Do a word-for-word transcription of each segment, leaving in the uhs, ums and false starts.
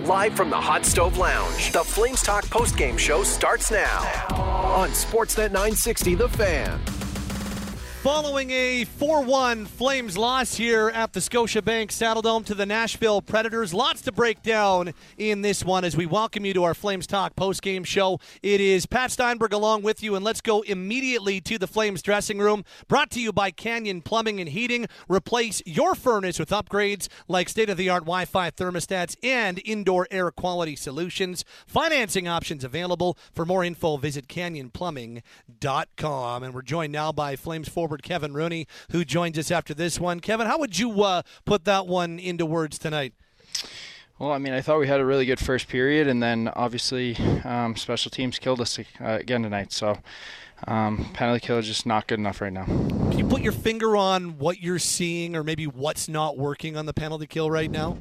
Live from the Hot Stove Lounge, the Flames Talk postgame show starts now on Sportsnet nine sixty The Fan. Following a four one Flames loss here at the Scotiabank Saddledome to the Nashville Predators. Lots to break down in this one as we welcome you to our Flames Talk postgame show. It is Pat Steinberg along with you, and let's go immediately to the Flames dressing room. Brought to you by Canyon Plumbing and Heating. Replace your furnace with upgrades like state-of-the-art Wi-Fi thermostats and indoor air quality solutions. Financing options available. For more info, visit canyon plumbing dot com. And we're joined now by Flames forward Kevin Rooney, who joins us after this one. Kevin, how would you uh, put that one into words tonight? Well, I mean, I thought we had a really good first period, and then obviously um, special teams killed us uh, again tonight. So um, penalty kill is just not good enough right now. Can you put your finger on what you're seeing or maybe what's not working on the penalty kill right now?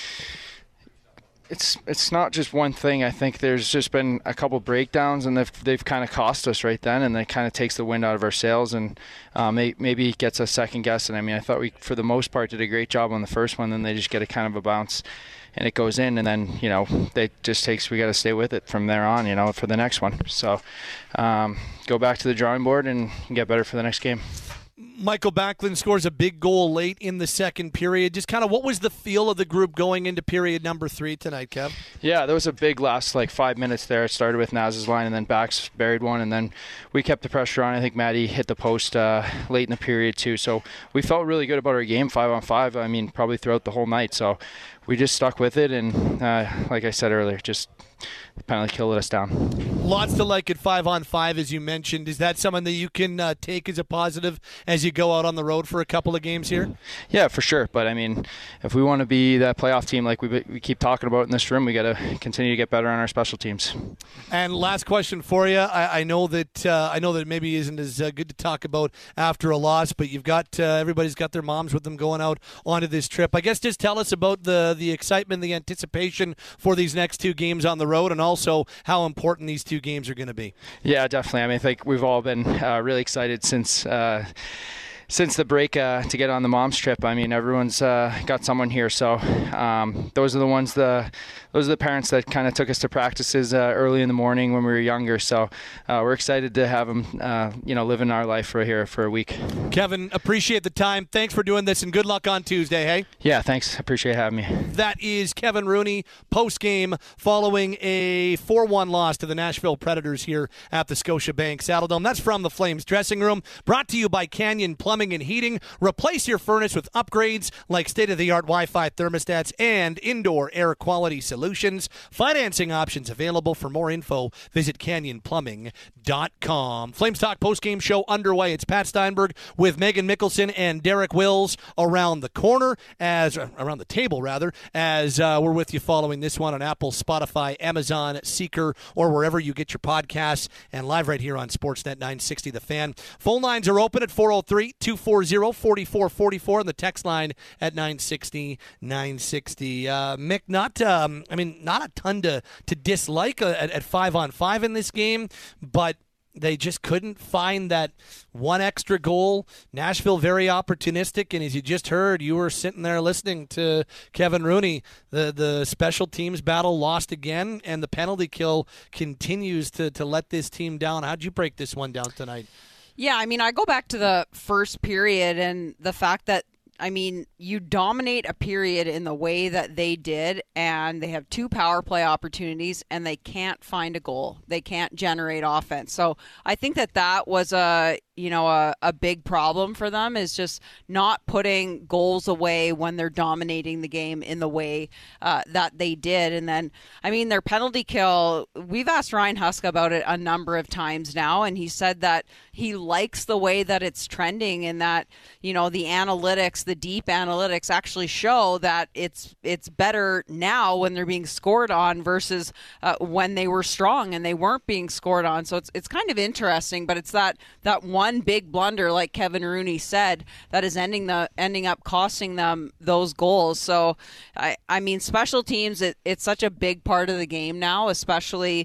It's it's not just one thing. I think there's just been a couple breakdowns, and they've they've kind of cost us right then, and that kind of takes the wind out of our sails, and uh, may, maybe gets us second guessing. I mean, I thought we, for the most part, did a great job on the first one. Then they just get a kind of a bounce, and it goes in, and then you know they just takes we got to stay with it from there on, you know, for the next one. So um, go back to the drawing board and get better for the next game. Michael Backlund scores a big goal late in the second period. Just kind of what was the feel of the group going into period number three tonight, Kev? Yeah, there was a big last like five minutes there. It started with Naz's line, and then Bax buried one, and then we kept the pressure on. I think Maddie hit the post uh, late in the period too. So we felt really good about our game, five on five. I mean, probably throughout the whole night. So we just stuck with it, and uh, like I said earlier, just the penalty kill let us down. Lots to like at five on five, as you mentioned. Is that something that you can uh, take as a positive as you go out on the road for a couple of games here? Yeah, for sure. But I mean, if we want to be that playoff team like we we keep talking about in this room, we got to continue to get better on our special teams. And last question for you. I, I know that uh, I know that maybe isn't as uh, good to talk about after a loss, but you've got uh, everybody's got their moms with them going out onto this trip. I guess just tell us about the the excitement, the anticipation for these next two games on the road, and also how important these two games are going to be. Yeah, definitely. I mean, I think we've all been uh, really excited since uh, since the break uh, to get on the mom's trip. I mean, everyone's uh, got someone here, so um, those are the ones the those are the parents that kind of took us to practices uh, early in the morning when we were younger. So uh, we're excited to have them, uh, you know, living our life right here for a week. Kevin, appreciate the time. Thanks for doing this, and good luck on Tuesday. Hey. Yeah, thanks. Appreciate having me. That is Kevin Rooney post game following a four one loss to the Nashville Predators here at the Scotiabank Saddledome. That's from the Flames dressing room. Brought to you by Canyon Plumbing and Heating. Replace your furnace with upgrades like state-of-the-art Wi-Fi thermostats and indoor air quality solutions. Financing options available. For more info, visit canyon plumbing dot com. Flames Talk postgame show underway. It's Pat Steinberg with Megan Mickelson and Derek Wills around the corner, as uh, around the table rather, as uh, we're with you following this one on Apple, Spotify, Amazon, Seeker, or wherever you get your podcasts, and live right here on Sportsnet nine sixty The Fan. Phone lines are open at four oh three, two four zero, four four four four and the text line at nine sixty, nine sixty. Uh, Mick, not um, I mean, not a ton to, to dislike uh, at, at five on five in this game, but they just couldn't find that one extra goal. Nashville very opportunistic, and as you just heard, you were sitting there listening to Kevin Rooney. The the special teams battle lost again, and the penalty kill continues to, to let this team down. How'd you break this one down tonight? Yeah, I mean, I go back to the first period and the fact that, I mean, you dominate a period in the way that they did, and they have two power play opportunities, and they can't find a goal. They can't generate offense. So I think that that was a, you know, a, a big problem for them, is just not putting goals away when they're dominating the game in the way uh, that they did. And then, I mean, their penalty kill, we've asked Ryan Huska about it a number of times now, and he said that he likes the way that it's trending, and that, you know, the analytics, the deep analytics actually show that it's it's better now when they're being scored on versus uh, when they were strong and they weren't being scored on. So it's it's kind of interesting, but it's that that one big blunder, like Kevin Rooney said, that is ending the ending up costing them those goals. So I I mean, special teams, it, it's such a big part of the game now, especially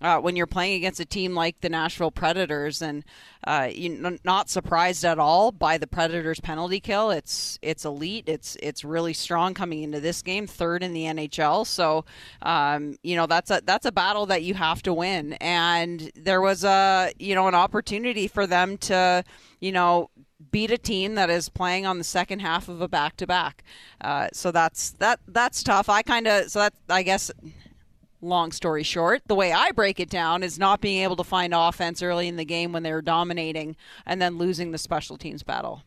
uh, when you're playing against a team like the Nashville Predators, and uh, you're not surprised at all by the Predators' penalty kill. It's it's elite. It's it's really strong coming into this game, third in the N H L. So, um, you know, that's a that's a battle that you have to win. And there was a you know an opportunity for them to you know. beat a team that is playing on the second half of a back-to-back. Uh, so that's that that's tough. I kind of so that I guess. Long story short, the way I break it down is not being able to find offense early in the game when they were dominating and then losing the special teams battle.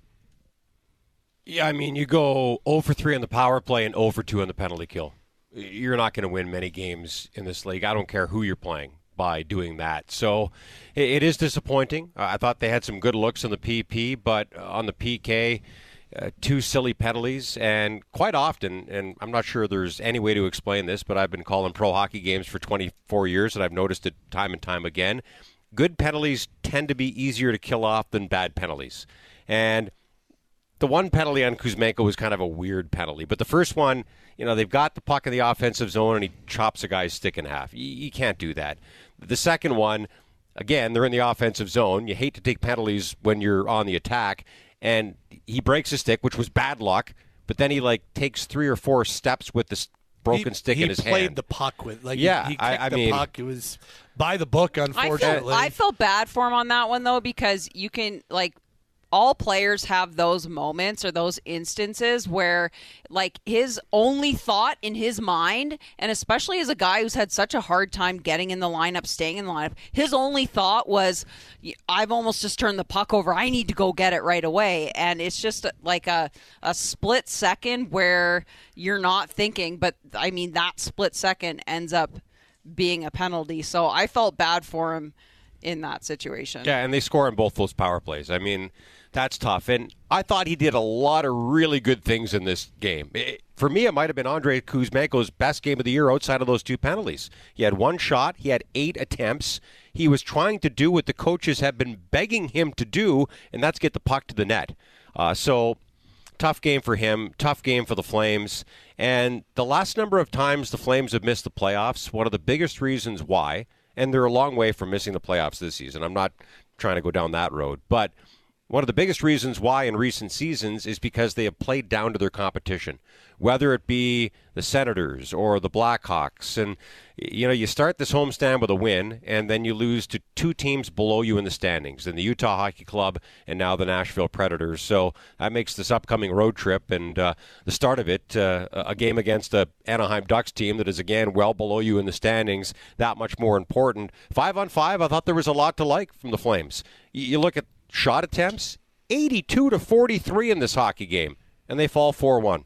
Yeah, I mean, you go zero for three on the power play and zero for two on the penalty kill. You're not going to win many games in this league. I don't care who you're playing by doing that. So it is disappointing. I thought they had some good looks on the P P, but on the P K, Uh, two silly penalties, and quite often, and I'm not sure there's any way to explain this, but I've been calling pro hockey games for twenty-four years, and I've noticed it time and time again. Good penalties tend to be easier to kill off than bad penalties. And the one penalty on Kuzmenko was kind of a weird penalty, but the first one, you know, they've got the puck in the offensive zone, and he chops a guy's stick in half. You, you can't do that. The second one, again, they're in the offensive zone. You hate to take penalties when you're on the attack, and he breaks his stick, which was bad luck, but then he, like, takes three or four steps with this broken he, stick he in his hand. He played the puck with, like, yeah, he, he kicked I, I the mean, puck. It was by the book, unfortunately. I feel, I feel bad for him on that one, though, because you can, like, all players have those moments or those instances where, like, his only thought in his mind, and especially as a guy who's had such a hard time getting in the lineup, staying in the lineup, his only thought was, I've almost just turned the puck over. I need to go get it right away. And it's just like a, a split second where you're not thinking, but, I mean, that split second ends up being a penalty. So I felt bad for him in that situation. Yeah, and they score on both those power plays. I mean, that's tough. And I thought he did a lot of really good things in this game. It, for me, it might have been Andrei Kuzmenko's best game of the year outside of those two penalties. He had one shot. He had eight attempts. He was trying to do what the coaches have been begging him to do, and that's get the puck to the net. Uh, so, tough game for him. Tough game for the Flames. And the last number of times the Flames have missed the playoffs, one of the biggest reasons why, and they're a long way from missing the playoffs this season. I'm not trying to go down that road, but one of the biggest reasons why in recent seasons is because they have played down to their competition, whether it be the Senators or the Blackhawks. And, you know, you start this homestand with a win, and then you lose to two teams below you in the standings, in the Utah Hockey Club and now the Nashville Predators. So that makes this upcoming road trip and uh, the start of it, uh, a game against the Anaheim Ducks team that is, again, well below you in the standings, that much more important. Five on five, I thought there was a lot to like from the Flames. You look at shot attempts, eighty-two to forty-three in this hockey game, and they fall four one.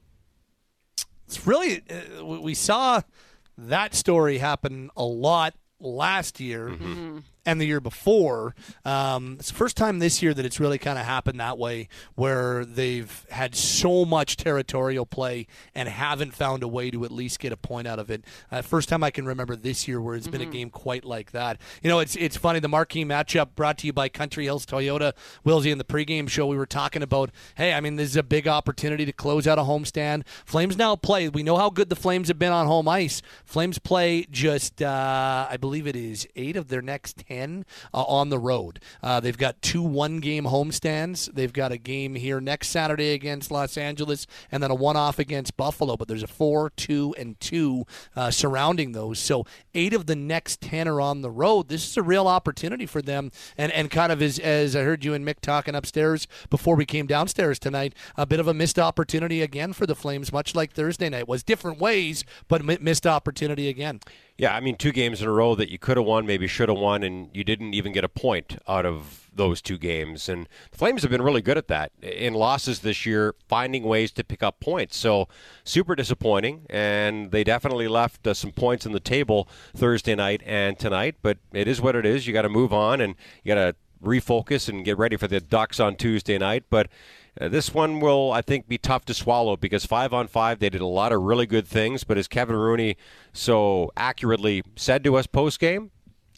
It's really, uh, we saw that story happen a lot last year. Mm-hmm. And the year before. Um, it's the first time this year that it's really kind of happened that way, where they've had so much territorial play and haven't found a way to at least get a point out of it. Uh, first time I can remember this year where it's mm-hmm. been a game quite like that. You know, it's it's funny, the marquee matchup brought to you by Country Hills Toyota. Wilsey, in the pregame show, we were talking about, hey, I mean, this is a big opportunity to close out a homestand. Flames now play. We know how good the Flames have been on home ice. Flames play just, uh, I believe it is eight of their next ten uh, on the road. Uh, they've got two one-game homestands. They've got a game here next Saturday against Los Angeles and then a one-off against Buffalo, but there's a four, two, and two uh, surrounding those. So eight of the next ten are on the road. This is a real opportunity for them, and, and kind of as, as I heard you and Mick talking upstairs before we came downstairs tonight, a bit of a missed opportunity again for the Flames, much like Thursday night was. Different ways, but missed opportunity again. Yeah, I mean, two games in a row that you could have won, maybe should have won, and you didn't even get a point out of those two games. And the Flames have been really good at that in losses this year, finding ways to pick up points. So super disappointing, and they definitely left uh, some points on the table Thursday night and tonight. But it is what it is. You got to move on, and you got to refocus and get ready for the Ducks on Tuesday night. But Uh, this one will, I think, be tough to swallow because five on five, they did a lot of really good things. But as Kevin Rooney so accurately said to us post-game,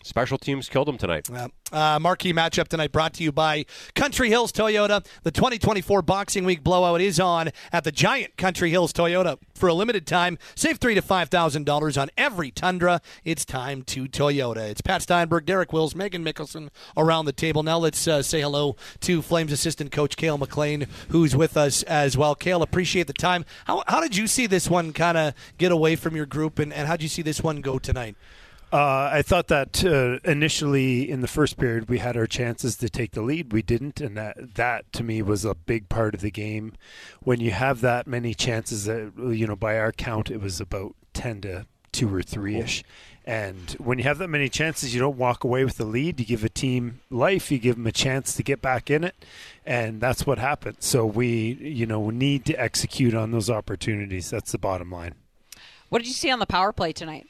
Special teams killed them tonight. Uh, uh, marquee matchup tonight brought to you by Country Hills Toyota. The twenty twenty-four Boxing Week blowout is on at the giant Country Hills Toyota. For a limited time, save three thousand to five thousand dollars on every Tundra. It's time to Toyota. It's Pat Steinberg, Derek Wills, Megan Mickelson around the table. Now let's uh, say hello to Flames assistant coach Cale McLean, who's with us as well. Cale, appreciate the time. How, how did you see this one kind of get away from your group, and, and how did you see this one go tonight? Uh, I thought that uh, initially in the first period we had our chances to take the lead. We didn't, and that that to me was a big part of the game. When you have that many chances, that, you know, by our count, it was about ten to two or three ish. And when you have that many chances, you don't walk away with the lead. You give a team life. You give them a chance to get back in it, and that's what happened. So we, you know, need to execute on those opportunities. That's the bottom line. What did you see on the power play tonight?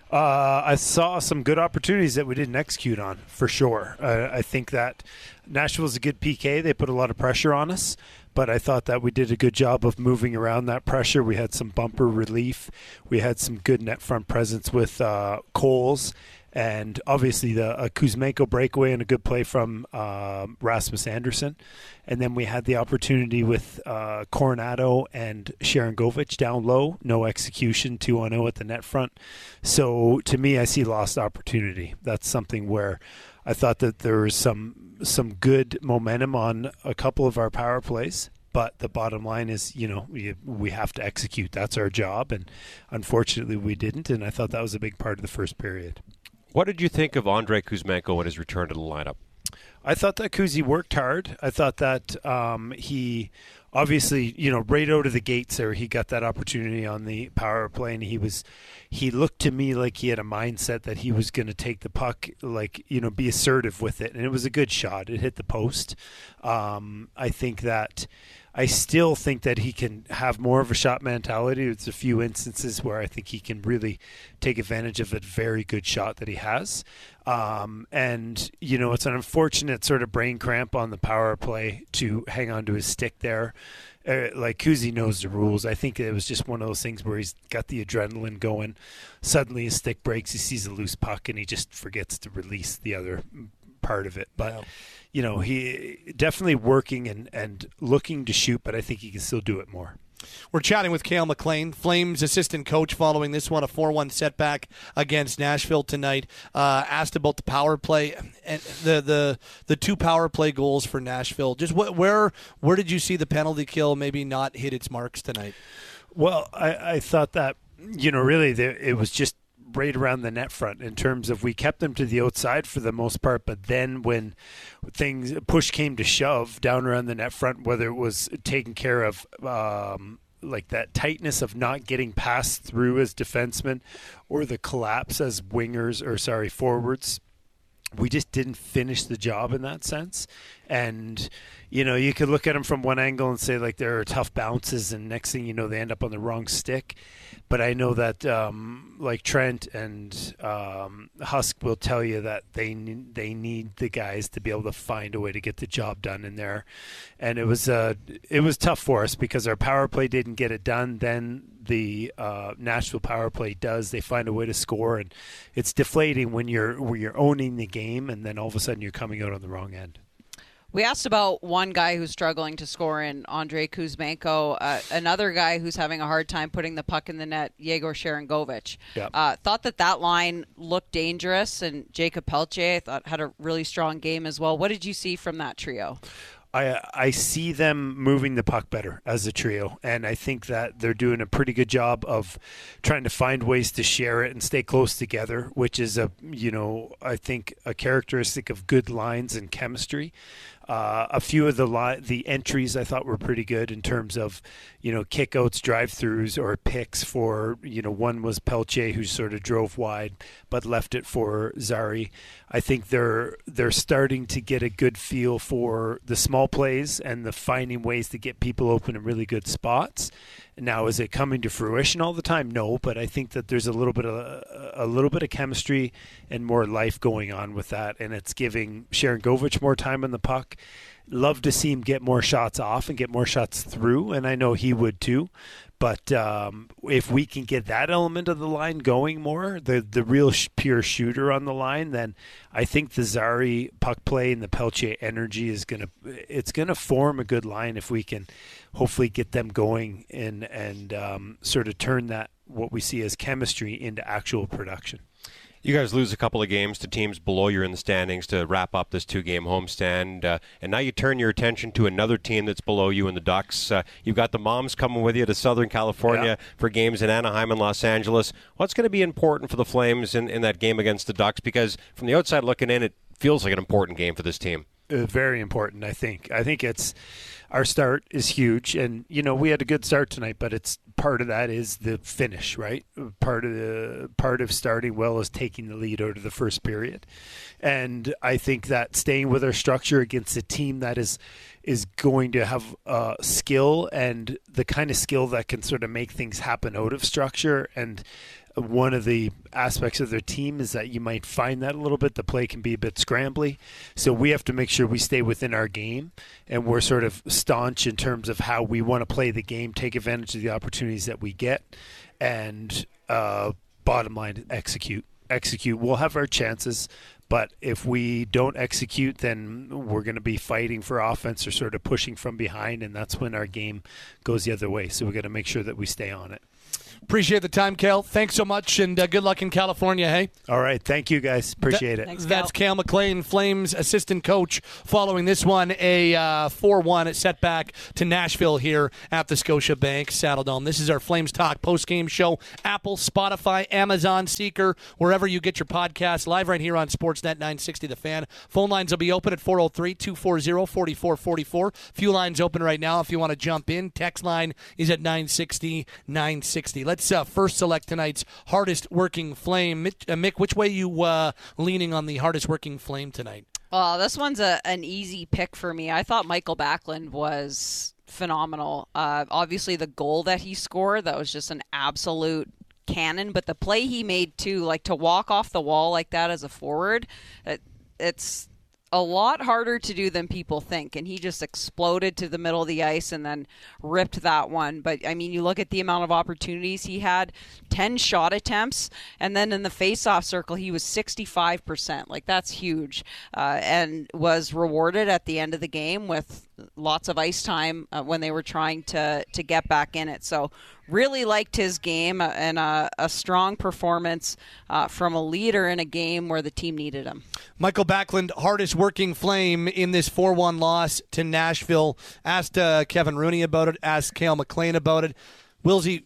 Uh, I saw some good opportunities that we didn't execute on, for sure. Uh, I think that Nashville's a good P K. They put a lot of pressure on us, but I thought that we did a good job of moving around that pressure. We had some bumper relief. We had some good net front presence with uh, Coles, and obviously the uh, Kuzmenko breakaway and a good play from uh, Rasmus Anderson. And then we had the opportunity with uh, Coronado and Sharangovich down low. No execution, two on oh at the net front. So to me, I see lost opportunity. That's something where I thought that there was some some good momentum on a couple of our power plays. But the bottom line is, you know, we, we have to execute. That's our job. And unfortunately, we didn't. And I thought that was a big part of the first period. What did you think of Andrei Kuzmenko and his return to the lineup? I thought that Kuzi worked hard. I thought that um, he obviously, you know, right out of the gates there, he got that opportunity on the power play, and he was, he looked to me like he had a mindset that he was going to take the puck, like, you know, be assertive with it, and it was a good shot. It hit the post. Um, I think that. I still think that he can have more of a shot mentality. It's a few instances where I think he can really take advantage of a very good shot that he has. Um, and, you know, it's an unfortunate sort of brain cramp on the power play to hang on to his stick there. Uh, like Kuzi knows the rules. I think it was just one of those things where he's got the adrenaline going. Suddenly his stick breaks, he sees a loose puck, and he just forgets to release the other part of it. But wow. You know, he definitely working and, and looking to shoot, but I think he can still do it more. We're chatting with Cale McLean, Flames assistant coach, following this one, a four one setback against Nashville tonight. Uh, asked about the power play and the the the two power play goals for Nashville. Just wh- where where did you see the penalty kill maybe not hit its marks tonight? Well, I, I thought that, you know, really there, it was just right around the net front in terms of we kept them to the outside for the most part, but then when things push came to shove down around the net front, whether it was taking care of um, like that tightness of not getting passed through as defensemen or the collapse as wingers or sorry forwards, we just didn't finish the job in that sense. And you know, you could look at them from one angle and say like there are tough bounces, and next thing you know they end up on the wrong stick. But I know that um, like Trent and um, Husk will tell you that they need, they need the guys to be able to find a way to get the job done in there. And it was uh, it was tough for us because our power play didn't get it done. Then the uh, Nashville power play does. They find a way to score, and it's deflating when you're when you're owning the game, and then all of a sudden you're coming out on the wrong end. We asked about one guy who's struggling to score in Andrei Kuzmenko, uh, another guy who's having a hard time putting the puck in the net, Yegor Sharangovich. Yep. Uh, thought that that line looked dangerous, and Jacob Pelche, I thought, had a really strong game as well. What did you see from that trio? I I see them moving the puck better as a trio, and I think that they're doing a pretty good job of trying to find ways to share it and stay close together, which is a you know I think a characteristic of good lines and chemistry. Uh, a few of the li- the entries I thought were pretty good in terms of, you know, kickouts, drive-throughs, or picks for, you know, one was Pelche who sort of drove wide but left it for Zari. I think they're they're starting to get a good feel for the small plays and the finding ways to get people open in really good spots. Now, is it coming to fruition all the time? No, but I think that there's a little bit of a little bit of chemistry and more life going on with that, and it's giving Sharangovich more time on the puck. Love to see him get more shots off and get more shots through, and I know he would too. But um, if we can get that element of the line going more, the the real sh- pure shooter on the line, then I think the Zari puck play and the Pelche energy is gonna it's gonna form a good line if we can hopefully get them going and and um, sort of turn that what we see as chemistry into actual production. You guys lose a couple of games to teams below you in the standings to wrap up this two-game homestand, uh, and now you turn your attention to another team that's below you in the Ducks. Uh, you've got the Moms coming with you to Southern California yeah. for games in Anaheim and Los Angeles. What's going to be important for the Flames in, in that game against the Ducks? Because from the outside looking in, it feels like an important game for this team. Uh, very important, I think. I think it's our start is huge, and you know we had a good start tonight, but it's part of that is the finish, right? Part of the part of starting well is taking the lead out of the first period, and I think that staying with our structure against a team that is is going to have uh, skill and the kind of skill that can sort of make things happen out of structure. And one of the aspects of their team is that you might find that a little bit. The play can be a bit scrambly. So we have to make sure we stay within our game and we're sort of staunch in terms of how we want to play the game, take advantage of the opportunities that we get, and uh, bottom line, execute. Execute. We'll have our chances, but if we don't execute, then we're going to be fighting for offense or sort of pushing from behind, and that's when our game goes the other way. So we've got to make sure that we stay on it. Appreciate the time, Cale. Thanks so much, and uh, good luck in California, hey? All right. Thank you, guys. Appreciate Th- it. Thanks, That's Cale McLean, Flames assistant coach, following this one, a uh, four one setback to Nashville here at the Scotiabank Saddledome. This is our Flames Talk post-game show. Apple, Spotify, Amazon, Seeker, wherever you get your podcasts, live right here on Sportsnet nine sixty The Fan. Phone lines will be open at four oh three, two four zero, four four four four. Few lines open right now if you want to jump in. Text line is at nine sixty, nine sixty. Let's uh, first select tonight's hardest working Flame. Mick, uh, Mick which way you uh, leaning on the hardest working Flame tonight? Well, this one's a, an easy pick for me. I thought Michael Backlund was phenomenal. Uh, obviously, the goal that he scored, that was just an absolute cannon. But the play he made, too, like to walk off the wall like that as a forward, it, it's a lot harder to do than people think, and he just exploded to the middle of the ice and then ripped that one. But I mean, you look at the amount of opportunities he had, ten shot attempts, and then in the face-off circle he was sixty-five percent. Like, that's huge, uh, and was rewarded at the end of the game with lots of ice time uh, when they were trying to to get back in it. So really liked his game, uh, and uh, a strong performance uh, from a leader in a game where the team needed him. Michael Backlund, hardest working Flame in this four one loss to Nashville. Asked uh, Kevin Rooney about it, asked Cale McLean about it. Wilsey,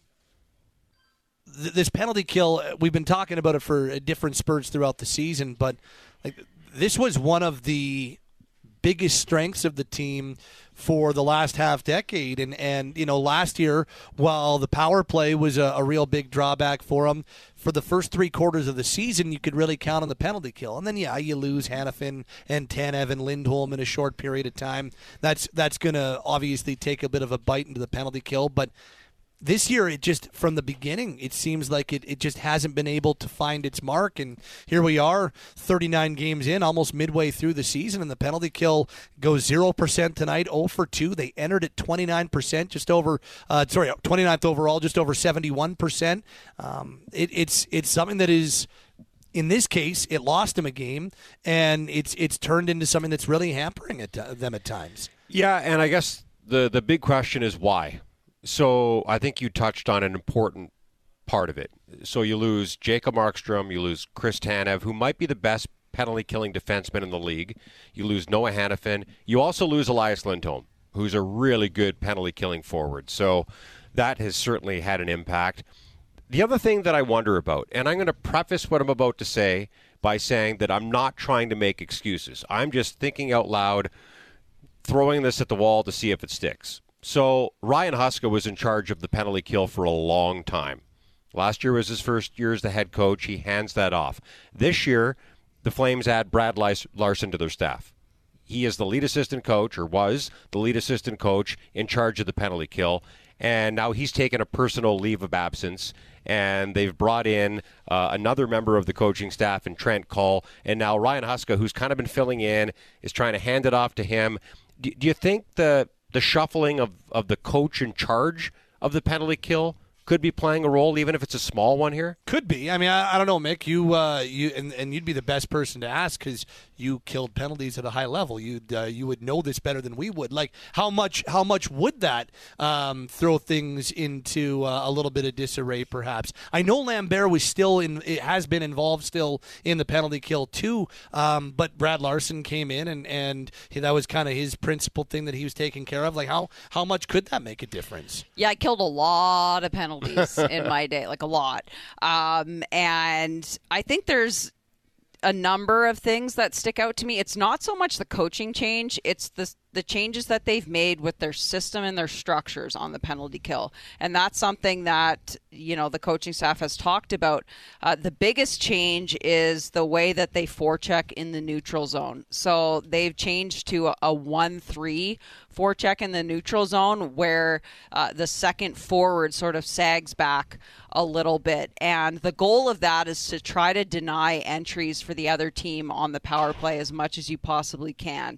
th- this penalty kill, we've been talking about it for different spurts throughout the season, but like this was one of the biggest strengths of the team for the last half decade. And, and you know, last year, while the power play was a, a real big drawback for them, for the first three quarters of the season, you could really count on the penalty kill. And then, yeah, you lose Hanifin and Tanev and Lindholm in a short period of time. That's, that's going to obviously take a bit of a bite into the penalty kill. But this year, it just, from the beginning, it seems like it, it just hasn't been able to find its mark. And here we are, thirty-nine games in, almost midway through the season, and the penalty kill goes zero percent tonight, zero for two. They entered at twenty-nine percent, just over, uh, sorry, twenty-ninth overall, just over seventy-one percent. Um, it, it's it's something that is, in this case, it lost them a game, and it's it's turned into something that's really hampering it, uh, them at times. Yeah, and I guess the the big question is why. So I think you touched on an important part of it. So you lose Jacob Markstrom, you lose Chris Tanev, who might be the best penalty-killing defenseman in the league. You lose Noah Hanifin. You also lose Elias Lindholm, who's a really good penalty-killing forward. So that has certainly had an impact. The other thing that I wonder about, and I'm going to preface what I'm about to say by saying that I'm not trying to make excuses. I'm just thinking out loud, throwing this at the wall to see if it sticks. So Ryan Huska was in charge of the penalty kill for a long time. Last year was his first year as the head coach. He hands that off. This year, the Flames add Brad Larson to their staff. He is the lead assistant coach, or was the lead assistant coach, in charge of the penalty kill. And now he's taken a personal leave of absence, and they've brought in uh, another member of the coaching staff in Trent Cull. And now Ryan Huska, who's kind of been filling in, is trying to hand it off to him. Do, do you think the... the shuffling of, of the coach in charge of the penalty kill could be playing a role, even if it's a small one here? Could be. I mean, I, I don't know, Mick. You, uh, you, and, and you'd be the best person to ask because you killed penalties at a high level. You'd, uh, you would know this better than we would. Like, how much, how much would that um, throw things into uh, a little bit of disarray, perhaps? I know Lambert was still in, it has been involved still in the penalty kill too. Um, but Brad Larson came in, and and he, that was kind of his principal thing that he was taking care of. Like, how how much could that make a difference? Yeah, I killed a lot of penalties in my day, like a lot. Um, and I think there's a number of things that stick out to me. It's not so much the coaching change, it's the the changes that they've made with their system and their structures on the penalty kill. And that's something that, you know, the coaching staff has talked about. Uh, the biggest change is the way that they forecheck in the neutral zone. So they've changed to a one three forecheck in the neutral zone where uh, the second forward sort of sags back a little bit. And the goal of that is to try to deny entries for the other team on the power play as much as you possibly can.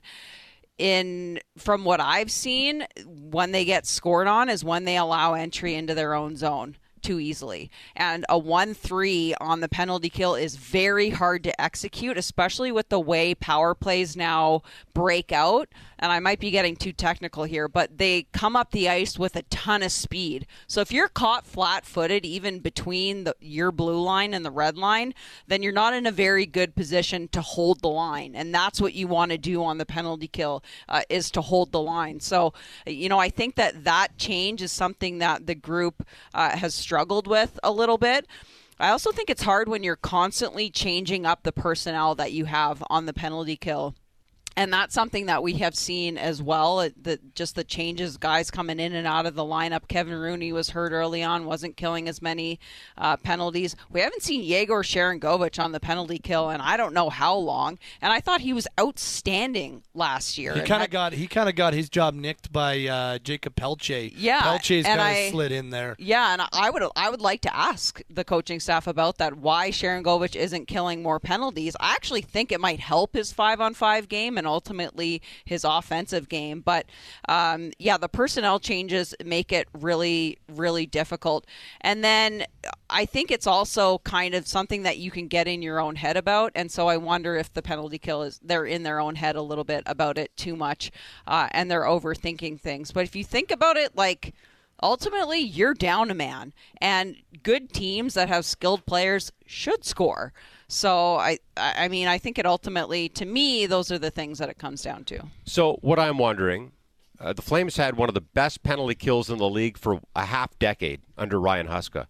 In from what I've seen, when they get scored on is when they allow entry into their own zone too easily. And a one three on the penalty kill is very hard to execute, especially with the way power plays now break out. And I might be getting too technical here, but they come up the ice with a ton of speed. So if you're caught flat-footed even between the, your blue line and the red line, then you're not in a very good position to hold the line. And that's what you want to do on the penalty kill, uh, is to hold the line. So, you know, I think that that change is something that the group uh, has struggled with a little bit. I also think it's hard when you're constantly changing up the personnel that you have on the penalty kill. And that's something that we have seen as well, the, just the changes, guys coming in and out of the lineup. Kevin Rooney was hurt early on, wasn't killing as many uh, penalties. We haven't seen Yegor Sharangovich on the penalty kill in I don't know how long, and I thought he was outstanding last year. He kind of got he kind of got his job nicked by uh, Jacob Pelche. Yeah, Pelche's kind I, of slid in there. Yeah, and I would I would like to ask the coaching staff about that. Why Sharangovich isn't killing more penalties? I actually think it might help his five-on-five game and ultimately his offensive game. But um, yeah, the personnel changes make it really, really difficult. And then I think it's also kind of something that you can get in your own head about. And so I wonder if the penalty kill is, they're in their own head a little bit about it too much, uh, and they're overthinking things. But if you think about it, like, ultimately you're down a man, and good teams that have skilled players should score. So, I I mean, I think it ultimately, to me, those are the things that it comes down to. So what I'm wondering, uh, the Flames had one of the best penalty kills in the league for a half decade under Ryan Huska.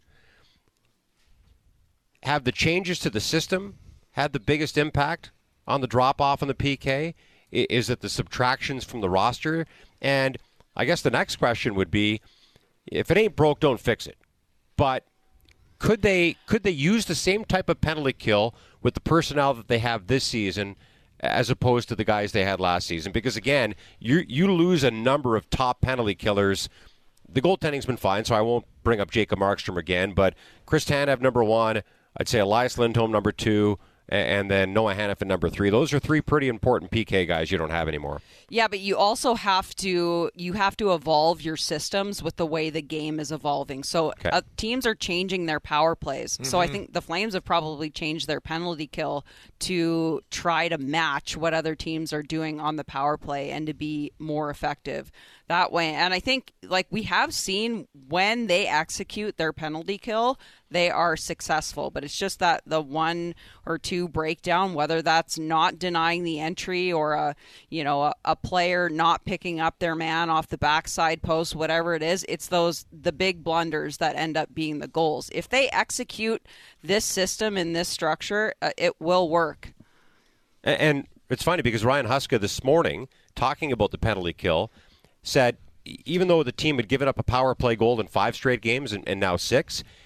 Have the changes to the system had the biggest impact on the drop-off on the P K? Is it the subtractions from the roster? And I guess the next question would be, if it ain't broke, don't fix it. But Could they could they use the same type of penalty kill with the personnel that they have this season as opposed to the guys they had last season? Because, again, you you lose a number of top penalty killers. The goaltending's been fine, so I won't bring up Jacob Markstrom again. But Chris Tanev, number one. I'd say Elias Lindholm, number two. And then Noah Hannafin, number three. Those are three pretty important P K guys you don't have anymore. Yeah, but you also have to you have to evolve your systems with the way the game is evolving. So okay. uh, teams are changing their power plays. Mm-hmm. So I think the Flames have probably changed their penalty kill to try to match what other teams are doing on the power play and to be more effective that way. And I think, like, we have seen when they execute their penalty kill, they are successful. But it's just that the one or two breakdown, whether that's not denying the entry or a you know a, a player not picking up their man off the backside post, whatever it is, it's those the big blunders that end up being the goals. If they execute this system in this structure, uh, it will work. And, and it's funny because Ryan Huska this morning, talking about the penalty kill, said even though the team had given up a power play goal in five straight games and, and now six,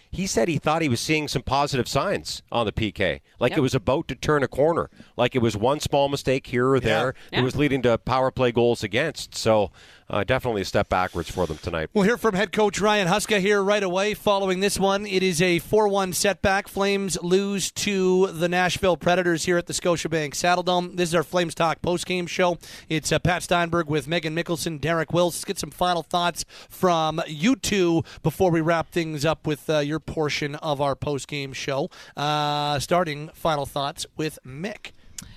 he said he thought he was seeing some positive signs on the P K, like Yep. it was about to turn a corner, like it was one small mistake here or there. Yeah. It was leading to power play goals against. So uh, definitely a step backwards for them tonight. We'll hear from head coach Ryan Huska here right away following this one. It is a four one setback. Flames lose to the Nashville Predators here at the Scotiabank Saddledome. This is our Flames Talk postgame show. It's uh, Pat Steinberg with Megan Mickelson, Derek Wills. Let's get some final thoughts from you two before we wrap things up with uh, your portion of our postgame show. Uh, starting final thoughts with Mick.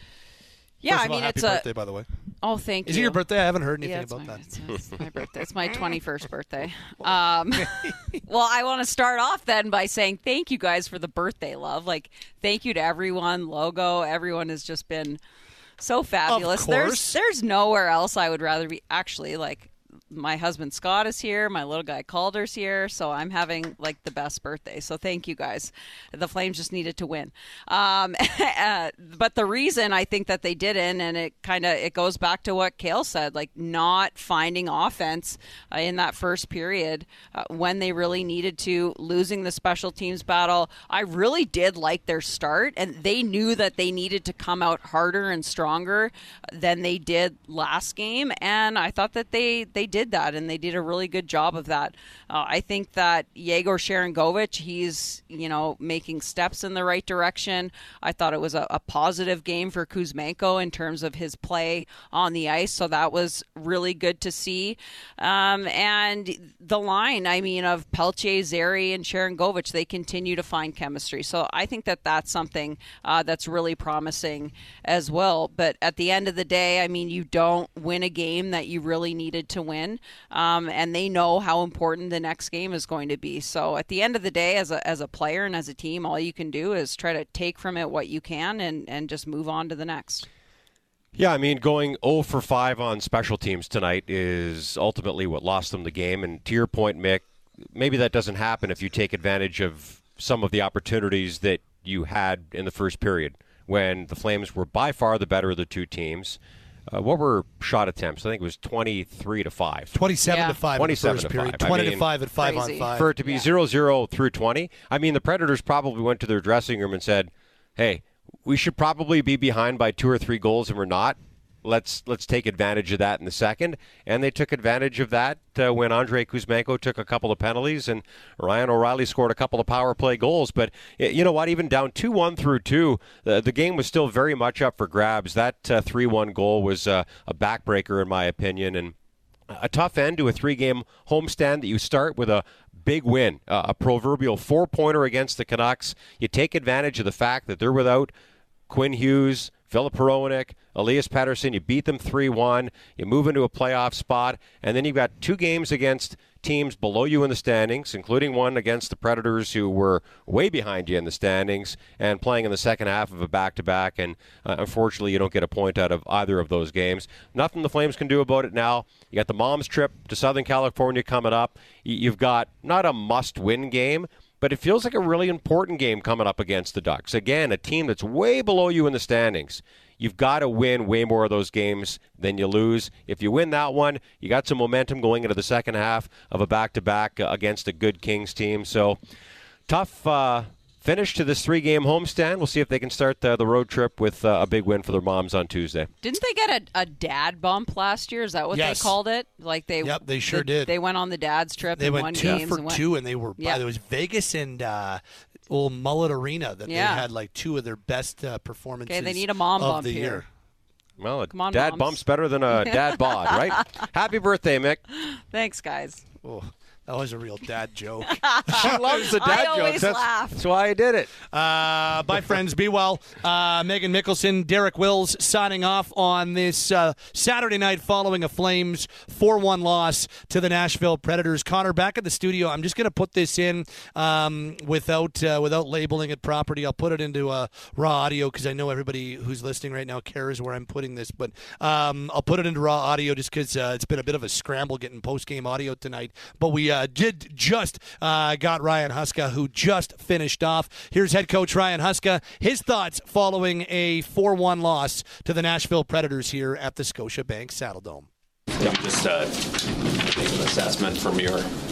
Yeah, First I of all, mean, happy it's birthday, a. by the way. Oh, thank Is you. it your birthday? I haven't heard anything Yeah, it's about my, that. It's, it's my birthday. It's my twenty-first birthday. Um, well, I want to start off then by saying thank you guys for the birthday love. Like, thank you to everyone. Logo, everyone has just been so fabulous. Of There's course. there's nowhere else I would rather be. Actually, like, my husband Scott is here. My little guy Calder's here. So I'm having like the best birthday. So thank you guys. The Flames just needed to win. Um, uh, but the reason I think that they didn't, and it kind of it goes back to what Cale said, like not finding offense uh, in that first period uh, when they really needed to, losing the special teams battle. I really did like their start, and they knew that they needed to come out harder and stronger than they did last game. And I thought that they they did that, and they did a really good job of that. Uh, I think that Yegor Sharangovich, he's, you know, making steps in the right direction. I thought it was a, a positive game for Kuzmenko in terms of his play on the ice, so that was really good to see. Um, and the line, I mean, of Peltier, Zary, and Sharangovich, they continue to find chemistry. So I think that that's something uh, that's really promising as well. But at the end of the day, I mean, you don't win a game that you really needed to win. Um, and they know how important the next game is going to be. So at the end of the day, as a as a player and as a team, all you can do is try to take from it what you can and, and just move on to the next. Yeah, I mean, going oh for five on special teams tonight is ultimately what lost them the game. And to your point, Mick, maybe that doesn't happen if you take advantage of some of the opportunities that you had in the first period when the Flames were by far the better of the two teams. Uh, what were shot attempts? I think it was twenty-three to five. twenty-seven Yeah. to five in the twenty-seven first to period. five. I twenty to mean, five at five crazy. on five. For it to be Yeah. zero zero through twenty, I mean, the Predators probably went to their dressing room and said, hey, we should probably be behind by two or three goals, and we're not. Let's let's take advantage of that in the second. And they took advantage of that uh, when Andrei Kuzmenko took a couple of penalties and Ryan O'Reilly scored a couple of power play goals. But you know what? Even down two one through two, the, the game was still very much up for grabs. That uh, three one goal was uh, a backbreaker in my opinion, and a tough end to a three-game homestand that you start with a big win, uh, a proverbial four-pointer against the Canucks. You take advantage of the fact that they're without Quinn Hughes, Filip Hronek, Elias Pettersson. You beat them three one. You move into a playoff spot. And then you've got two games against teams below you in the standings, including one against the Predators who were way behind you in the standings and playing in the second half of a back-to-back. And uh, unfortunately, you don't get a point out of either of those games. Nothing the Flames can do about it now. You got the Mom's trip to Southern California coming up. You've got not a must-win game, but it feels like a really important game coming up against the Ducks. Again, a team that's way below you in the standings. You've got to win way more of those games than you lose. If you win that one, you got some momentum going into the second half of a back-to-back against a good Kings team. So tough uh, finish to this three-game homestand. We'll see if they can start the, the road trip with uh, a big win for their Moms on Tuesday. Didn't they get a, a dad bump last year? Is that what Yes. they called it? Like they, Yep, they sure the, did. They went on the dad's trip. They and went won two games for and went, two, and they were. Yeah. Uh, there was Vegas and uh, old Mullet Arena that Yeah. they had like two of their best uh, performances. Okay, they need a mom of bump the here. year. Well, a Come on, dad Moms. bump's better than a dad bod, right? Happy birthday, Mick. Thanks, guys. Oh, that was a real dad joke. She loves the dad I jokes. always That's, laugh. that's why I did it. Uh, bye, friends. Be well. Uh, Megan Mickelson, Derek Wills signing off on this uh, Saturday night following a Flames four one loss to the Nashville Predators. Connor, back at the studio. I'm just going to put this in um, without uh, without labeling it properly. I'll put it into uh, raw audio because I know everybody who's listening right now cares where I'm putting this. But um, I'll put it into raw audio just because uh, it's been a bit of a scramble getting post-game audio tonight. But we uh, did just uh, got Ryan Huska, who just finished off. Here's head coach Ryan Huska. His thoughts following a four one loss to the Nashville Predators here at the Scotiabank Saddledome. Yeah, just uh, make an assessment from your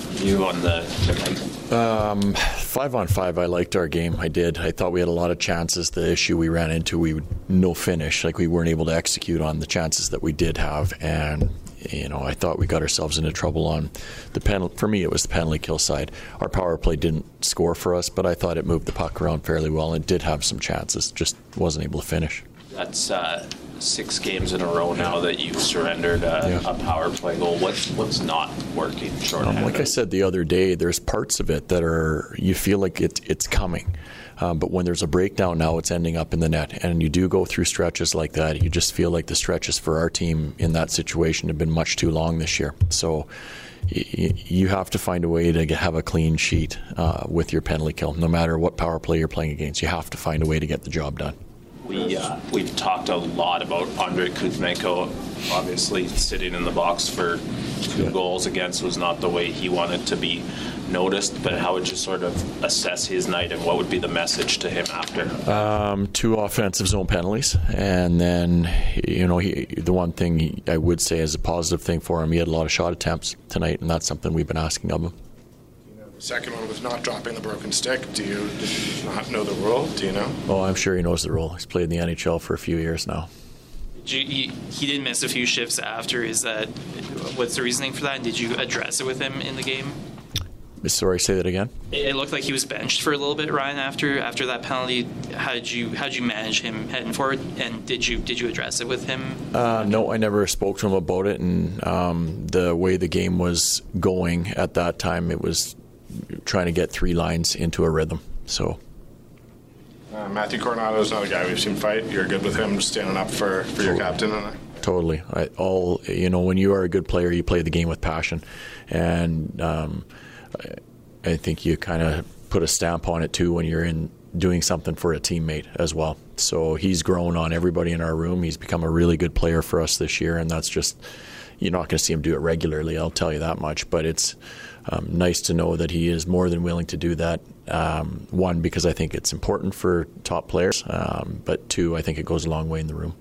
You on the, the um, five on five, I liked our game. I did. I thought we had a lot of chances. The issue we ran into, we would no finish. Like we weren't able to execute on the chances that we did have, and you know, I thought we got ourselves into trouble on the penalty. For me, it was the penalty kill side. Our power play didn't score for us, but I thought it moved the puck around fairly well and did have some chances. Just wasn't able to finish. That's uh, six games in a row now that you've surrendered a, yeah. a power play goal. What's what's not working shorthanded? Um, like I said the other day, there's parts of it that are you feel like it, it's coming. Um, but when there's a breakdown now, it's ending up in the net. And you do go through stretches like that. You just feel like the stretches for our team in that situation have been much too long this year. So y- you have to find a way to get, have a clean sheet uh, with your penalty kill. No matter what power play you're playing against, you have to find a way to get the job done. We, uh, we've talked a lot about Andrei Kuzmenko. Obviously, sitting in the box for two yeah. goals against was not the way he wanted to be noticed, but how would you sort of assess his night, and what would be the message to him after? Um, two offensive zone penalties, and then, you know, he, the one thing he, I would say is a positive thing for him, he had a lot of shot attempts tonight, and that's something we've been asking of him. The second one was not dropping the broken stick. Do you, did you not know the rule? Do you know? Oh, I'm sure he knows the rule. He's played in the N H L for a few years now. Did you, he, he did miss a few shifts after. Is that what's the reasoning for that? And did you address it with him in the game? Sorry, say that again. It looked like he was benched for a little bit, Ryan, after after that penalty. How did you how did you manage him heading forward? And did you did you address it with him? Uh, no, I never spoke to him about it. And um, the way the game was going at that time, it was trying to get three lines into a rhythm. So. Uh, Matthew Coronado is not a guy we've seen fight. You're good with him standing up for, for your captain and I. Totally. I, all you know, when you are a good player, you play the game with passion, and um, I, I think you kind of put a stamp on it too when you're in doing something for a teammate as well. So he's grown on everybody in our room. He's become a really good player for us this year, and that's just, you're not going to see him do it regularly, I'll tell you that much. But it's um, nice to know that he is more than willing to do that. Um, one, because I think it's important for top players, um, but two, I think it goes a long way in the room.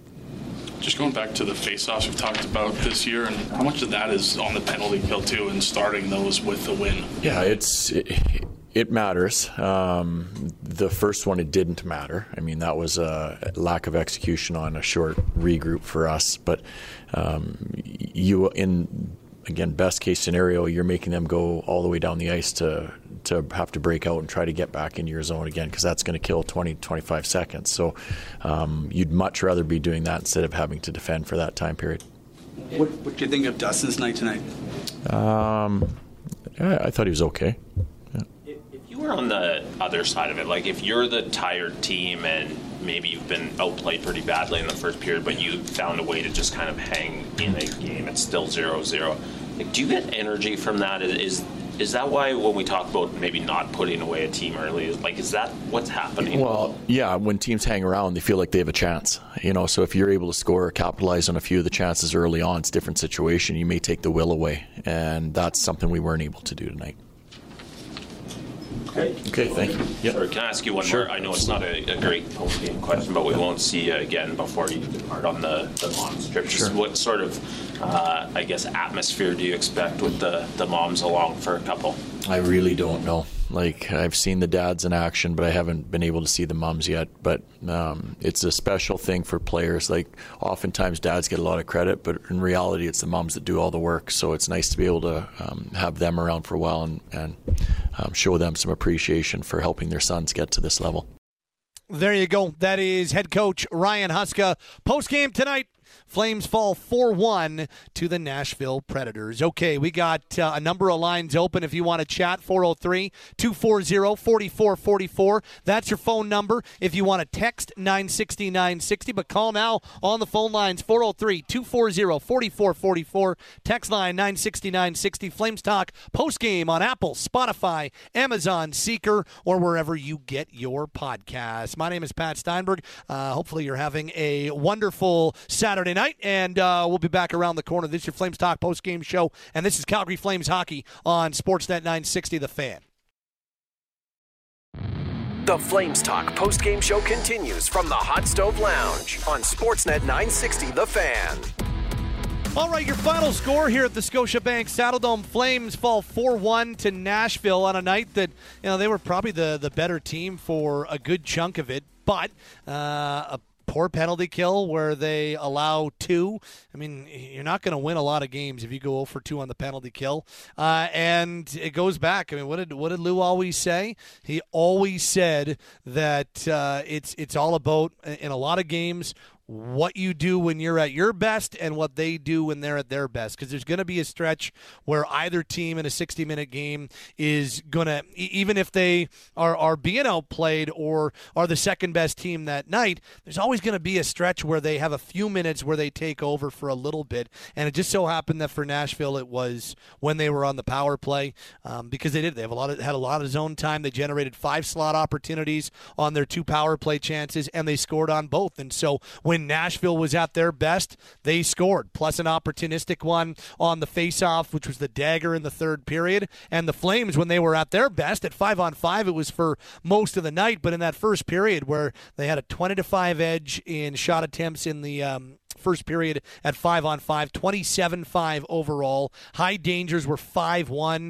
Just going back to the face-offs we've talked about this year, and how much of that is on the penalty kill too, and starting those with the win? Yeah, it's it, it matters. Um, the first one, it didn't matter. I mean, that was a lack of execution on a short regroup for us. But um, you, in again, best case scenario, you're making them go all the way down the ice to to have to break out and try to get back into your zone again, because that's going to kill twenty, twenty-five seconds. So um, you'd much rather be doing that instead of having to defend for that time period. What, what do you think of Dustin's night tonight? Um, I, I thought he was okay. Yeah. If, if you were on the other side of it, like if you're the tired team and maybe you've been outplayed pretty badly in the first period, but you found a way to just kind of hang in a game, it's still zero zero. Like, do you get energy from that? Is Is that why when we talk about maybe not putting away a team early, like, is that what's happening? Well, yeah, when teams hang around, they feel like they have a chance. You know, so if you're able to score or capitalize on a few of the chances early on, it's a different situation. You may take the will away, and that's something we weren't able to do tonight. Okay, okay thank you. Yep. Sorry, can I ask you one sure. more? I know it's not a, a great post-game question, but we won't see you again before you depart on the, the mom's trip. Just sure. what sort of, uh, I guess, atmosphere do you expect with the, the moms along for a couple? I really don't know. Like, I've seen the dads in action, but I haven't been able to see the moms yet. But um, it's a special thing for players. Like, oftentimes dads get a lot of credit, but in reality, it's the moms that do all the work. So it's nice to be able to um, have them around for a while and, and um, show them some appreciation for helping their sons get to this level. There you go. That is head coach Ryan Huska. Post-game tonight, Flames fall four one to the Nashville Predators. Okay, we got uh, a number of lines open if you want to chat. four oh three, two four zero, four four four four. That's your phone number if you want to text nine sixty, nine sixty. But call now on the phone lines, four oh three, two four zero, four four four four. Text line nine sixty, nine sixty. Flames Talk post-game on Apple, Spotify, Amazon, Seeker, or wherever you get your podcasts. My name is Pat Steinberg. Uh, hopefully you're having a wonderful Saturday night, and uh, we'll be back around the corner. This is your Flames Talk post-game show, and this is Calgary Flames hockey on Sportsnet nine sixty The Fan. The Flames Talk post-game show continues from the Hot Stove Lounge on Sportsnet nine sixty The Fan. All right, your final score here at the Scotiabank Saddledome. Flames fall four one to Nashville on a night that, you know, they were probably the, the better team for a good chunk of it, but uh, a poor penalty kill where they allow two. I mean, you're not going to win a lot of games if you go zero for two on the penalty kill. Uh, and it goes back. I mean, what did what did Lou always say? He always said that uh, it's it's all about, in a lot of games, what you do when you're at your best and what they do when they're at their best. Because there's going to be a stretch where either team in a sixty-minute game is going to, even if they are, are being outplayed or are the second-best team that night, there's always going to be a stretch where they have a few minutes where they take over for a little bit. And it just so happened that for Nashville it was when they were on the power play, um, because they did. They have a lot of, had a lot of zone time. They generated five slot opportunities on their two power play chances, and they scored on both. And so when When Nashville was at their best, they scored, plus an opportunistic one on the faceoff, which was the dagger in the third period. And the Flames, when they were at their best, at five on five, it was for most of the night. But in that first period where they had a twenty to five edge in shot attempts in the um, first period at five on five, twenty-seven five overall. High dangers were five one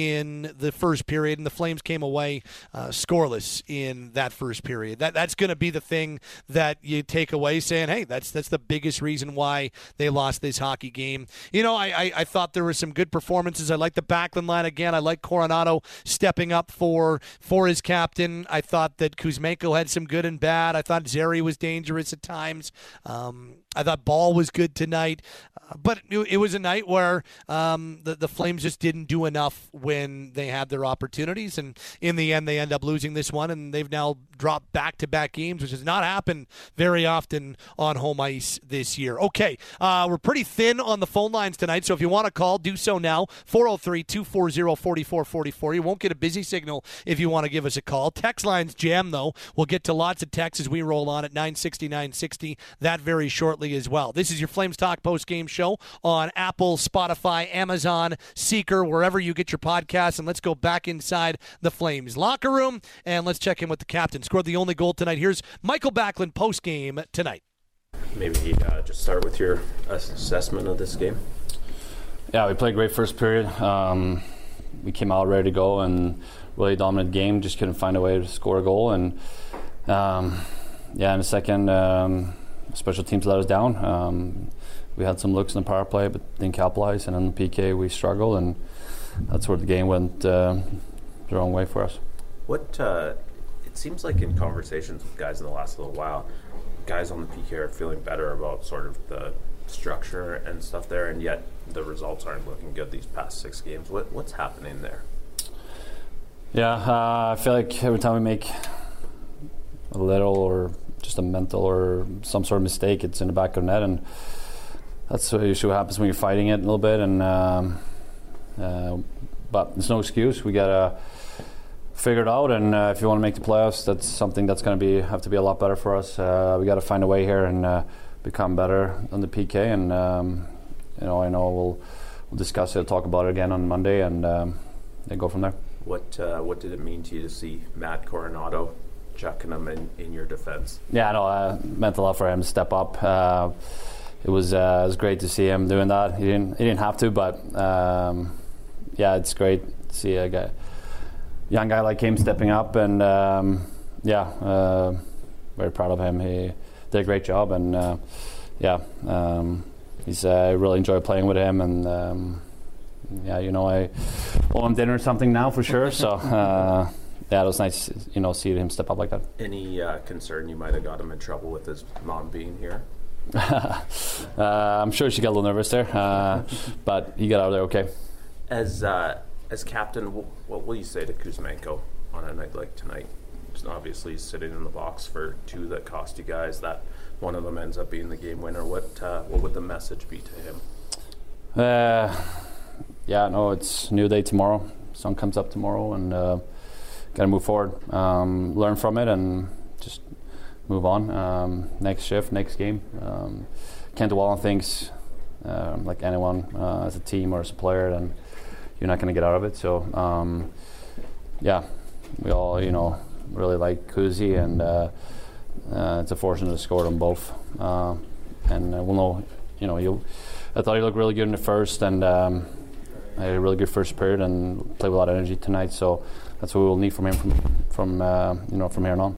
in the first period, and the Flames came away uh, scoreless in that first period. That That's going to be the thing that you take away, saying, hey, that's that's the biggest reason why they lost this hockey game. You know, I, I, I thought there were some good performances. I like the Backlund line again. I like Coronado stepping up for for his captain. I thought that Kuzmenko had some good and bad. I thought Zeri was dangerous at times. Um, I thought Ball was good tonight, uh, but it, it was a night where um, the, the Flames just didn't do enough when they had their opportunities, and in the end they end up losing this one, and they've now dropped back-to-back games, which has not happened very often on home ice this year. Okay, uh, we're pretty thin on the phone lines tonight, so if you want to call, do so now, four oh three, two four zero, four four four four. You won't get a busy signal if you want to give us a call. Text lines jam, though. We'll get to lots of texts as we roll on at nine sixty, nine sixty, that very shortly as well. This is your Flames Talk post-game show on Apple, Spotify, Amazon, Seeker, wherever you get your podcasts. And let's go back inside the Flames locker room, and let's check in with the captain. Scored the only goal tonight. Here's Michael Backlund post-game tonight. Maybe uh, just start with your assessment of this game. Yeah, we played great first period. Um, we came out ready to go and really dominant game. Just couldn't find a way to score a goal. And um, yeah, in the second, um, special teams let us down. Um, we had some looks in the power play, but didn't capitalize. And in the P K, we struggled, and that's where the game went uh, the wrong way for us. What uh, it seems like in conversations with guys in the last little while, guys on the P K are feeling better about sort of the structure and stuff there, and yet the results aren't looking good these past six games. What what's happening there? Yeah, uh, I feel like every time we make a little or just a mental or some sort of mistake, it's in the back of the net, and that's usually what happens when you're fighting it a little bit. And um, uh, but there's no excuse. We gotta figure it out, and uh, if you want to make the playoffs, that's something that's going to be have to be a lot better for us. Uh, we got to find a way here and uh, become better on the P K. And um, you know, I know we'll we'll discuss it, talk about it again on Monday, and um, then go from there. What uh, what did it mean to you to see Matt Coronado chucking him in, in your defense? Yeah, I know. Uh, it meant a lot for him to step up. Uh, it was uh, it was great to see him doing that. He didn't he didn't have to, but um, yeah, it's great to see a guy, young guy like him stepping up, and um, yeah, uh, very proud of him. He did a great job, and uh, yeah, um, he's uh, I really enjoy playing with him, and um, yeah, you know, I owe him dinner or something now for sure. So. Uh, Yeah, it was nice, you know, see him step up like that. Any uh, concern you might have got him in trouble with his mom being here? uh, I'm sure she got a little nervous there, uh, but he got out of there okay. As uh, as captain, what will you say to Kuzmenko on a night like tonight? He's obviously sitting in the box for two that cost you guys. That one of them ends up being the game winner. What uh, what would the message be to him? Uh, yeah, no, it's new day tomorrow. Sun comes up tomorrow, and. Uh, Got to move forward, um, learn from it, and just move on. Um, next shift, next game. Um, can't do all things uh, like anyone uh, as a team or as a player, and you're not going to get out of it. So, um, yeah, we all, you know, really like Kuzi, and uh, uh, it's a fortune to score them both. Uh, and uh, we'll know, you know, you'll I thought he looked really good in the first, and um, I had a really good first period and played with a lot of energy tonight. So that's what we will need from him from from uh, you know from here on.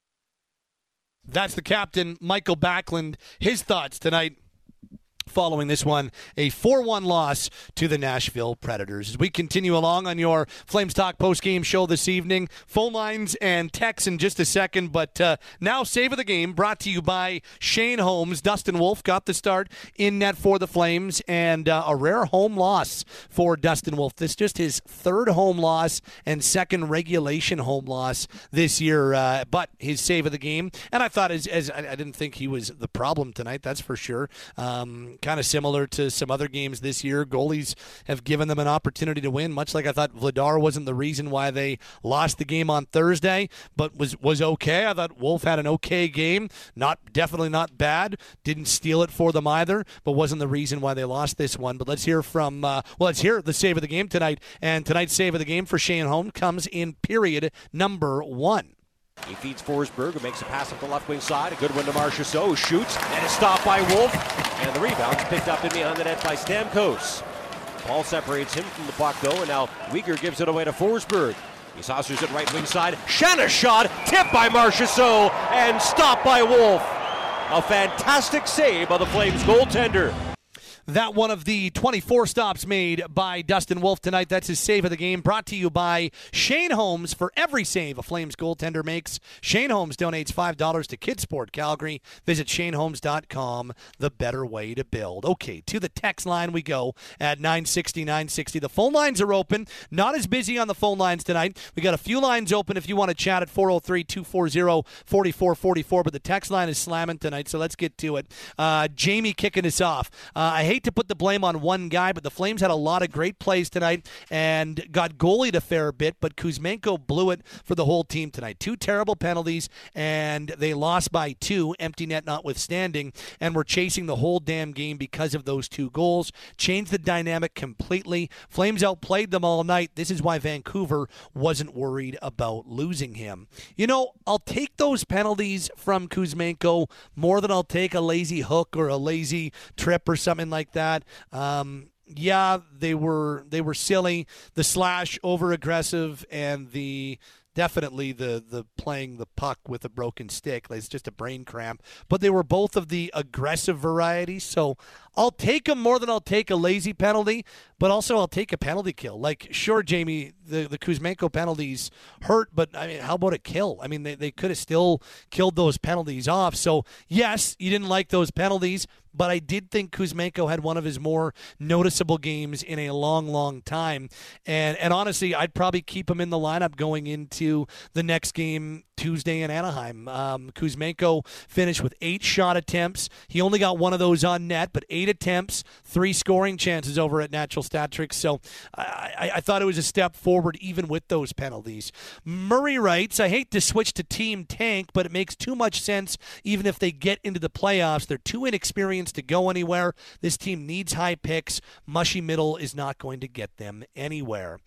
That's the captain, Michael Backlund. His thoughts tonight following this one, a four one loss to the Nashville Predators. As we continue along on your Flames Talk post-game show this evening, phone lines and texts in just a second, but uh, now Save of the Game brought to you by Shane Holmes. Dustin Wolf got the start in net for the Flames, and uh, a rare home loss for Dustin Wolf. This is just his third home loss and second regulation home loss this year, uh, but his Save of the Game. And I thought, as, as I, I didn't think he was the problem tonight, that's for sure. Um, kind of similar to some other games this year. Goalies have given them an opportunity to win, much like I thought Vladar wasn't the reason why they lost the game on Thursday, but was was okay. I thought Wolf had an okay game. Not definitely not bad. Didn't steal it for them either, but wasn't the reason why they lost this one. But let's hear from, uh, well, let's hear the save of the game tonight. And tonight's save of the game for Shane Holmes comes in period number one. He feeds Forsberg, who makes a pass up the left wing side. A good one to Marchessault, who shoots, and is stopped by Wolf. And the rebound's picked up in behind the net by Stamkos. Paul separates him from the puck, though, and now Weegar gives it away to Forsberg. He saucers it right wing side. Shanna shot, tipped by Marchessault, and stopped by Wolf. A fantastic save by the Flames goaltender. That one of the twenty-four stops made by Dustin Wolf tonight. That's his save of the game, brought to you by Shane Holmes. For every save a Flames goaltender makes, Shane Holmes donates five dollars to Kidsport Calgary. Visit shane holmes dot com, the better way to build. Okay, to the text line we go at nine sixty, nine sixty. The phone lines are open. Not as busy on the phone lines tonight. We got a few lines open if you want to chat at four oh three, two four zero, four four four four, but the text line is slamming tonight, so let's get to it. Uh, Jamie kicking us off. Uh, I hate to put the blame on one guy, but the Flames had a lot of great plays tonight and got goalied a fair bit, but Kuzmenko blew it for the whole team tonight. Two terrible penalties, and they lost by two, empty net notwithstanding, and were chasing the whole damn game because of those two goals. Changed the dynamic completely. Flames outplayed them all night. This is why Vancouver wasn't worried about losing him. You know, I'll take those penalties from Kuzmenko more than I'll take a lazy hook or a lazy trip or something like that. Um, yeah, they were they were silly. The slash over aggressive and the definitely the the playing the puck with a broken stick. It's just a brain cramp. But they were both of the aggressive variety. So I'll take them more than I'll take a lazy penalty, but also I'll take a penalty kill. Like, sure, Jamie, the, the Kuzmenko penalties hurt, but I mean, how about a kill? I mean, they, they could have still killed those penalties off. So, yes, you didn't like those penalties, but I did think Kuzmenko had one of his more noticeable games in a long, long time. And and honestly, I'd probably keep him in the lineup going into the next game Tuesday in Anaheim. Um, Kuzmenko finished with eight shot attempts. He only got one of those on net, but eight attempts, three scoring chances over at Natural Stat Tricks. So I, I, I thought it was a step forward even with those penalties. Murray writes, I hate to switch to Team Tank, but it makes too much sense even if they get into the playoffs. They're too inexperienced to go anywhere. This team needs high picks. Mushy middle is not going to get them anywhere.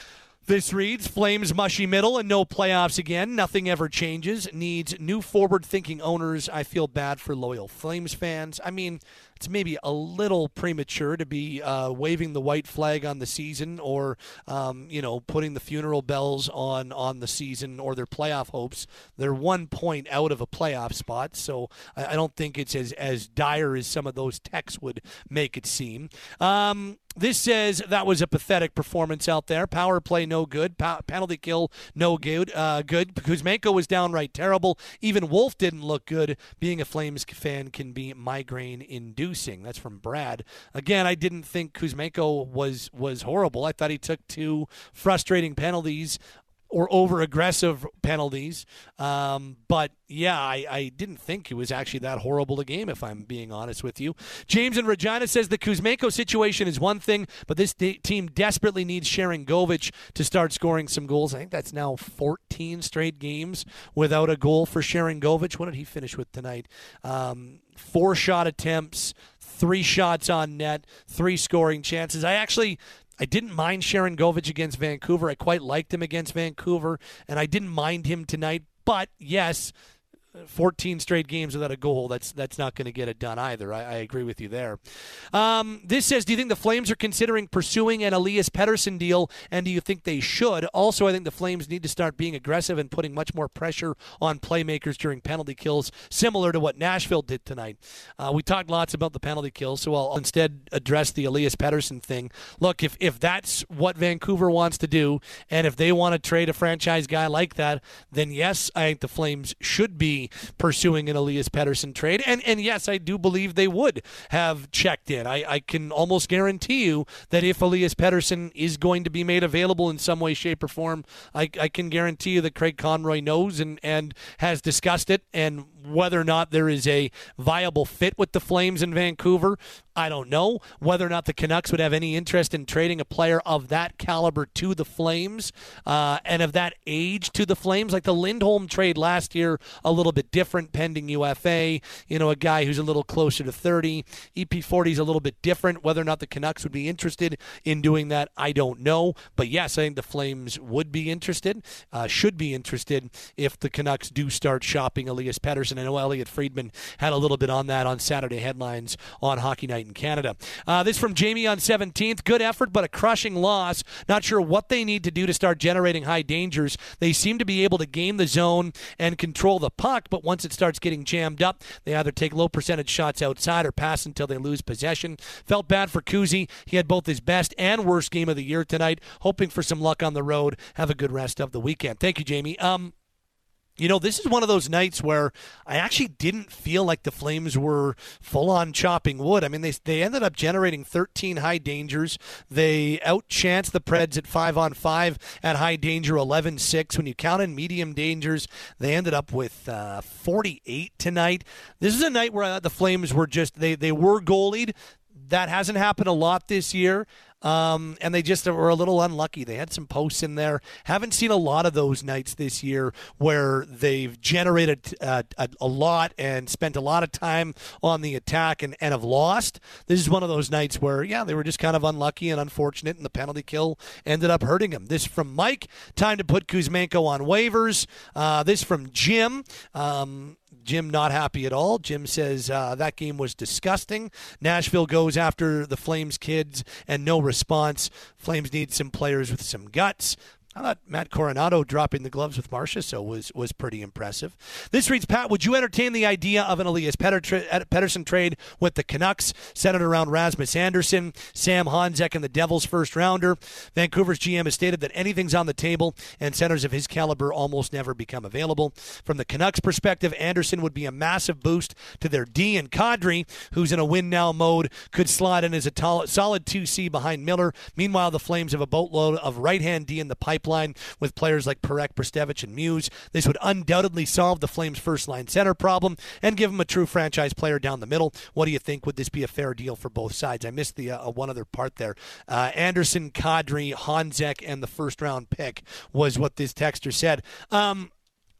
This reads, Flames mushy middle and no playoffs again. Nothing ever changes. Needs new forward-thinking owners. I feel bad for loyal Flames fans. I mean, it's maybe a little premature to be uh, waving the white flag on the season or, um, you know, putting the funeral bells on, on the season or their playoff hopes. They're one point out of a playoff spot, so I, I don't think it's as, as dire as some of those texts would make it seem. Um, This says that was a pathetic performance out there. Power play, no good. Pa- penalty kill, no good. Uh, good. Kuzmenko was downright terrible. Even Wolf didn't look good. Being a Flames fan can be migraine-inducing. That's from Brad. Again, I didn't think Kuzmenko was was horrible. I thought he took two frustrating penalties or over-aggressive penalties. Um, but, yeah, I, I didn't think it was actually that horrible a game, if I'm being honest with you. James in Regina says the Kuzmenko situation is one thing, but this de- team desperately needs Sharangovich to start scoring some goals. I think that's now fourteen straight games without a goal for Sharangovich. What did he finish with tonight? Um, four shot attempts, three shots on net, three scoring chances. I actually... I didn't mind Sharangovich against Vancouver. I quite liked him against Vancouver, and I didn't mind him tonight. But, yes, fourteen straight games without a goal, that's that's not going to get it done either. I, I agree with you there. Um, this says, do you think the Flames are considering pursuing an Elias Pettersson deal, and do you think they should? Also, I think the Flames need to start being aggressive and putting much more pressure on playmakers during penalty kills, similar to what Nashville did tonight. Uh, we talked lots about the penalty kills, so I'll instead address the Elias Pettersson thing. Look, if, if that's what Vancouver wants to do, and if they want to trade a franchise guy like that, then yes, I think the Flames should be pursuing an Elias Pettersson trade. And and yes, I do believe they would have checked in. I, I can almost guarantee you that if Elias Pettersson is going to be made available in some way, shape, or form, I, I can guarantee you that Craig Conroy knows and, and has discussed it. And whether or not there is a viable fit with the Flames in Vancouver, I don't know. Whether or not the Canucks would have any interest in trading a player of that caliber to the Flames uh, and of that age to the Flames, like the Lindholm trade last year, a little bit different, pending U F A, you know, a guy who's a little closer to thirty. E P forty is a little bit different. Whether or not the Canucks would be interested in doing that, I don't know. But yes, I think the Flames would be interested, uh, should be interested if the Canucks do start shopping Elias Pettersson. I know Elliot Friedman had a little bit on that on Saturday headlines on Hockey Night in Canada. Uh, this from Jamie on seventeenth. Good effort, but a crushing loss. Not sure what they need to do to start generating high dangers. They seem to be able to game the zone and control the puck, but once it starts getting jammed up, they either take low percentage shots outside or pass until they lose possession. Felt bad for Kuzi. He had both his best and worst game of the year tonight. Hoping for some luck on the road. Have a good rest of the weekend. Thank you, Jamie. Um, You know, this is one of those nights where I actually didn't feel like the Flames were full-on chopping wood. I mean, they they ended up generating thirteen high dangers. They outchanced the Preds at five on five at high danger, eleven six. When you count in medium dangers, they ended up with uh, forty-eight tonight. This is a night where I thought the Flames were just, they, they were goalied. That hasn't happened a lot this year. Um, and they just were a little unlucky. They had some posts in there. Haven't seen a lot of those nights this year where they've generated uh, a, a lot and spent a lot of time on the attack and, and have lost. This is one of those nights where, yeah, they were just kind of unlucky and unfortunate, and the penalty kill ended up hurting them. This from Mike. Time to put Kuzmenko on waivers. Uh, this from Jim. Um, Jim not happy at all. Jim says uh, that game was disgusting. Nashville goes after the Flames kids and no response. Flames need some players with some guts. I thought Matt Coronado dropping the gloves with Marcia so was was pretty impressive. This reads, Pat, would you entertain the idea of an Elias Pettersson trade with the Canucks, centered around Rasmus Andersson, Sam Honzek, and the Devils' first rounder? Vancouver's G M has stated that anything's on the table, and centers of his caliber almost never become available. From the Canucks' perspective, Andersson would be a massive boost to their D, and Kadri, who's in a win-now mode, could slot in as a tol- solid two C behind Miller. Meanwhile, the Flames have a boatload of right-hand D in the pipeline with players like Parekh, Prestevich, and Muse. This would undoubtedly solve the Flames' first-line center problem and give them a true franchise player down the middle. What do you think? Would this be a fair deal for both sides? I missed the uh, one other part there. Uh, Andersson, Kadri, Honzek, and the first-round pick was what this texter said. Um,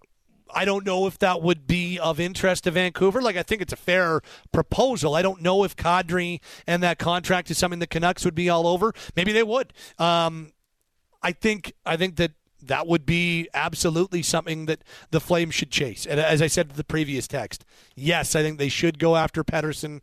I don't know if that would be of interest to Vancouver. Like, I think it's a fair proposal. I don't know if Kadri and that contract is something the Canucks would be all over. Maybe they would. Um, I think I think that that would be absolutely something that the Flames should chase. And as I said to the previous text, yes, I think they should go after Pettersson.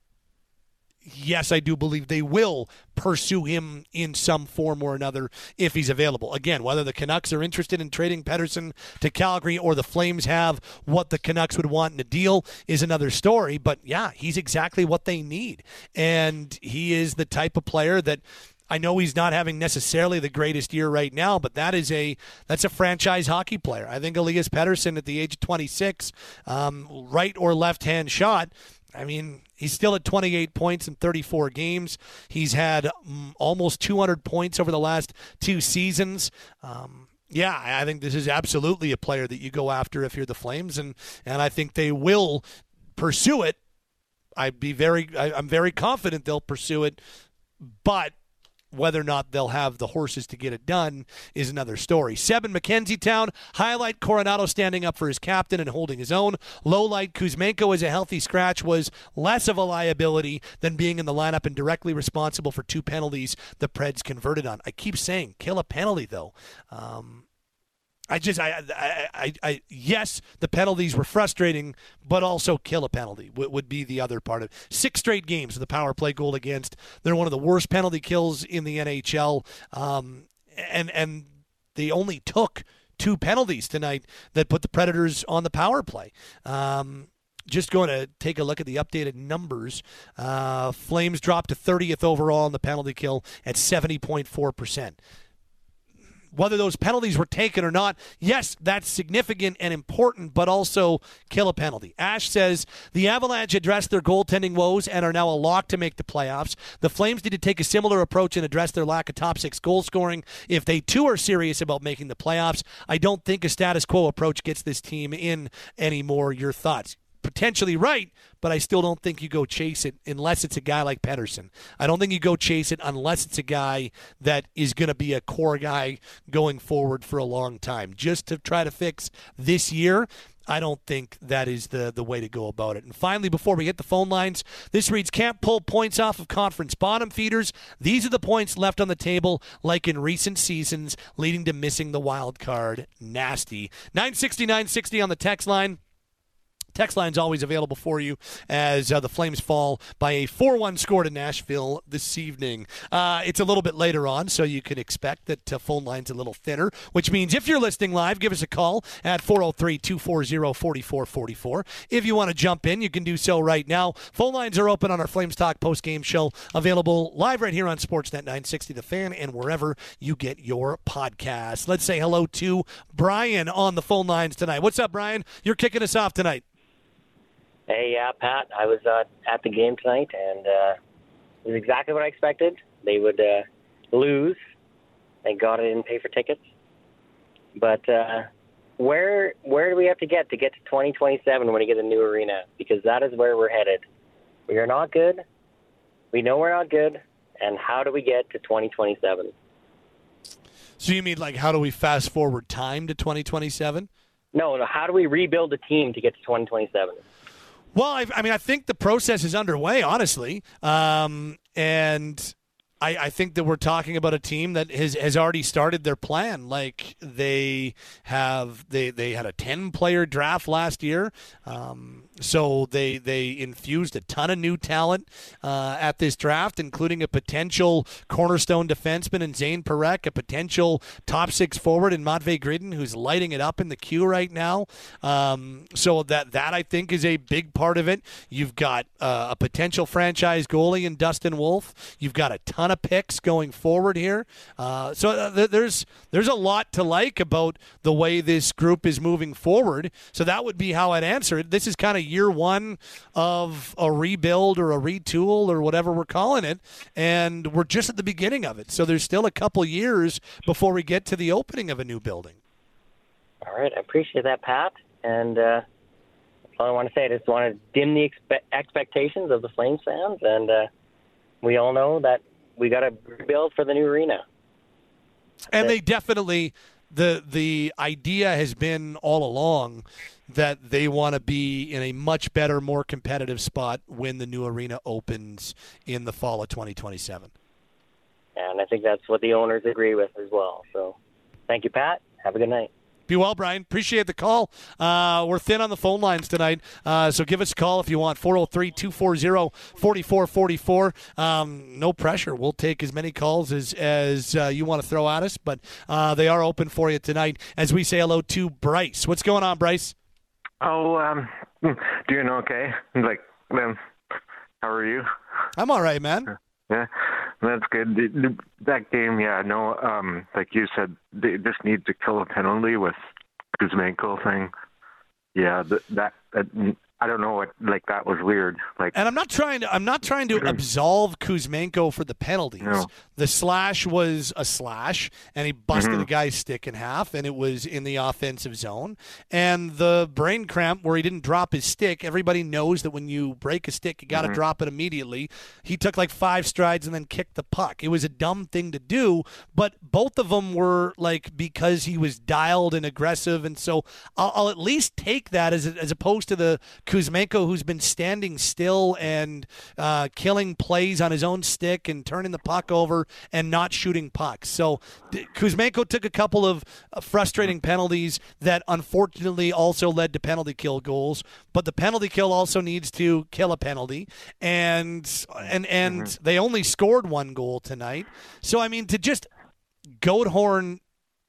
Yes, I do believe they will pursue him in some form or another if he's available. Again, whether the Canucks are interested in trading Pettersson to Calgary or the Flames have what the Canucks would want in a deal is another story. But yeah, he's exactly what they need. And he is the type of player that, I know he's not having necessarily the greatest year right now, but that is a that's a franchise hockey player. I think Elias Pettersson at the age of twenty-six, um, right or left-hand shot, I mean, he's still at twenty-eight points in thirty-four games. He's had um, almost two hundred points over the last two seasons. Um, yeah, I think this is absolutely a player that you go after if you're the Flames, and, and I think they will pursue it. I'd be very, I, I'm very confident they'll pursue it, but whether or not they'll have the horses to get it done is another story. Seven, Mackenzie Town. Highlight, Coronado standing up for his captain and holding his own. Lowlight, Kuzmenko as a healthy scratch was less of a liability than being in the lineup and directly responsible for two penalties the Preds converted on. I keep saying, kill a penalty, though. Um, I just, I, I, I, I, yes, the penalties were frustrating, but also kill a penalty would, would be the other part of it. Six straight games with the power play goal against. They're one of the worst penalty kills in the N H L, um, and and they only took two penalties tonight that put the Predators on the power play. Um, just going to take a look at the updated numbers. Uh, Flames dropped to thirtieth overall in the penalty kill at seventy point four percent. Whether those penalties were taken or not, yes, that's significant and important, but also kill a penalty. Ash says, the Avalanche addressed their goaltending woes and are now a lock to make the playoffs. The Flames need to take a similar approach and address their lack of top six goal scoring if they too are serious about making the playoffs. I don't think a status quo approach gets this team in anymore. Your thoughts? Potentially right, but I still don't think you go chase it unless it's a guy like Pettersson. I don't think you go chase it unless it's a guy that is going to be a core guy going forward for a long time. Just to try to fix this year, I don't think that is the, the way to go about it. And finally, before we hit the phone lines, this reads, can't pull points off of conference bottom feeders. These are the points left on the table like in recent seasons, leading to missing the wild card. Nasty. nine sixty, nine sixty on the text line. Text line's always available for you as uh, the Flames fall by a four one score to Nashville this evening. Uh, it's a little bit later on, so you can expect that uh, phone line's a little thinner, which means if you're listening live, give us a call at four oh three, two four zero, four four four four. If you want to jump in, you can do so right now. Phone lines are open on our Flames Talk post-game show, available live right here on Sportsnet nine sixty The Fan and wherever you get your podcasts. Let's say hello to Brian on the phone lines tonight. What's up, Brian? You're kicking us off tonight. Hey, yeah, Pat. I was uh, at the game tonight, and uh, it was exactly what I expected. They would uh, lose. Thank God I didn't pay for tickets. But uh, where where do we have to get to get to twenty twenty-seven when we get a new arena? Because that is where we're headed. We are not good. We know we're not good. And how do we get to twenty twenty-seven? So you mean like how do we fast forward time to twenty twenty-seven? No, no. How do we rebuild a team to get to twenty twenty-seven? Well, I, I mean, I think the process is underway, honestly, um, and I, I think that we're talking about a team that has, has already started their plan. Like they have, they, they had a ten-player draft last year, um, so they they infused a ton of new talent uh, at this draft, including a potential cornerstone defenseman in Zane Parekh, a potential top six forward in Matvei Gridin, who's lighting it up in the queue right now. Um, so that that I think is a big part of it. You've got uh, a potential franchise goalie in Dustin Wolf. You've got a ton of picks going forward here. Uh, so uh, th- there's there's a lot to like about the way this group is moving forward. So that would be how I'd answer it. This is kind of year one of a rebuild or a retool or whatever we're calling it, and we're just at the beginning of it. So there's still a couple years before we get to the opening of a new building. All right, I appreciate that, Pat. And uh, that's all I want to say. I just want to dim the expe- expectations of the Flames fans, and uh, we all know that we got to rebuild for the new arena. And they definitely, the the idea has been all along that they want to be in a much better, more competitive spot when the new arena opens in the fall of twenty twenty-seven. And I think that's what the owners agree with as well. So thank you, Pat. Have a good night. Be well, Brian. Appreciate the call. Uh, we're thin on the phone lines tonight, uh, so give us a call if you want. four oh three, two four zero, four four four four. Um, no pressure. We'll take as many calls as, as uh, you want to throw at us, but uh, they are open for you tonight as we say hello to Bryce. What's going on, Bryce? Oh, um, doing okay. Like, um, how are you? I'm all right, man. Yeah, that's good. That game, yeah, no, um, like you said, they just need to kill a penalty with Kuzmenko thing. Yeah, that, that, that I don't know what, like that was weird. Like, and I'm not trying to, I'm not trying to absolve Kuzmenko for the penalties. No. The slash was a slash, and he busted Mhm. the guy's stick in half, and it was in the offensive zone. And the brain cramp where he didn't drop his stick, everybody knows that when you break a stick, you got to Mhm. drop it immediately. He took like five strides and then kicked the puck. It was a dumb thing to do, but both of them were like because he was dialed and aggressive, and so I'll, I'll at least take that as as opposed to the Kuzmenko, who's been standing still and uh, killing plays on his own stick and turning the puck over and not shooting pucks. So Kuzmenko took a couple of uh, frustrating penalties that unfortunately also led to penalty kill goals, but the penalty kill also needs to kill a penalty, and and and mm-hmm. they only scored one goal tonight. So I mean, to just goat horn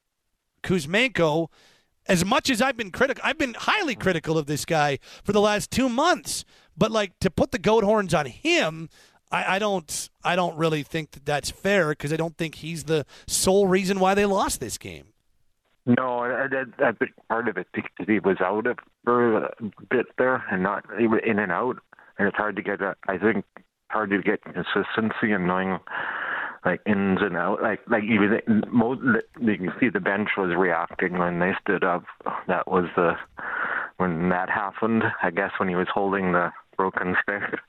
Kuzmenko, as much as I've been critical, I've been highly critical of this guy for the last two months. But like, to put the goat horns on him, I, I don't, I don't really think that that's fair, because I don't think he's the sole reason why they lost this game. No, that, that's part of it, because he was out for a bit there and not he was in and out, and it's hard to get. A, I think hard to get consistency and knowing. Like ins and out, like like even most, you can see the bench was reacting when they stood up. That was the when that happened. I guess when he was holding the broken stick.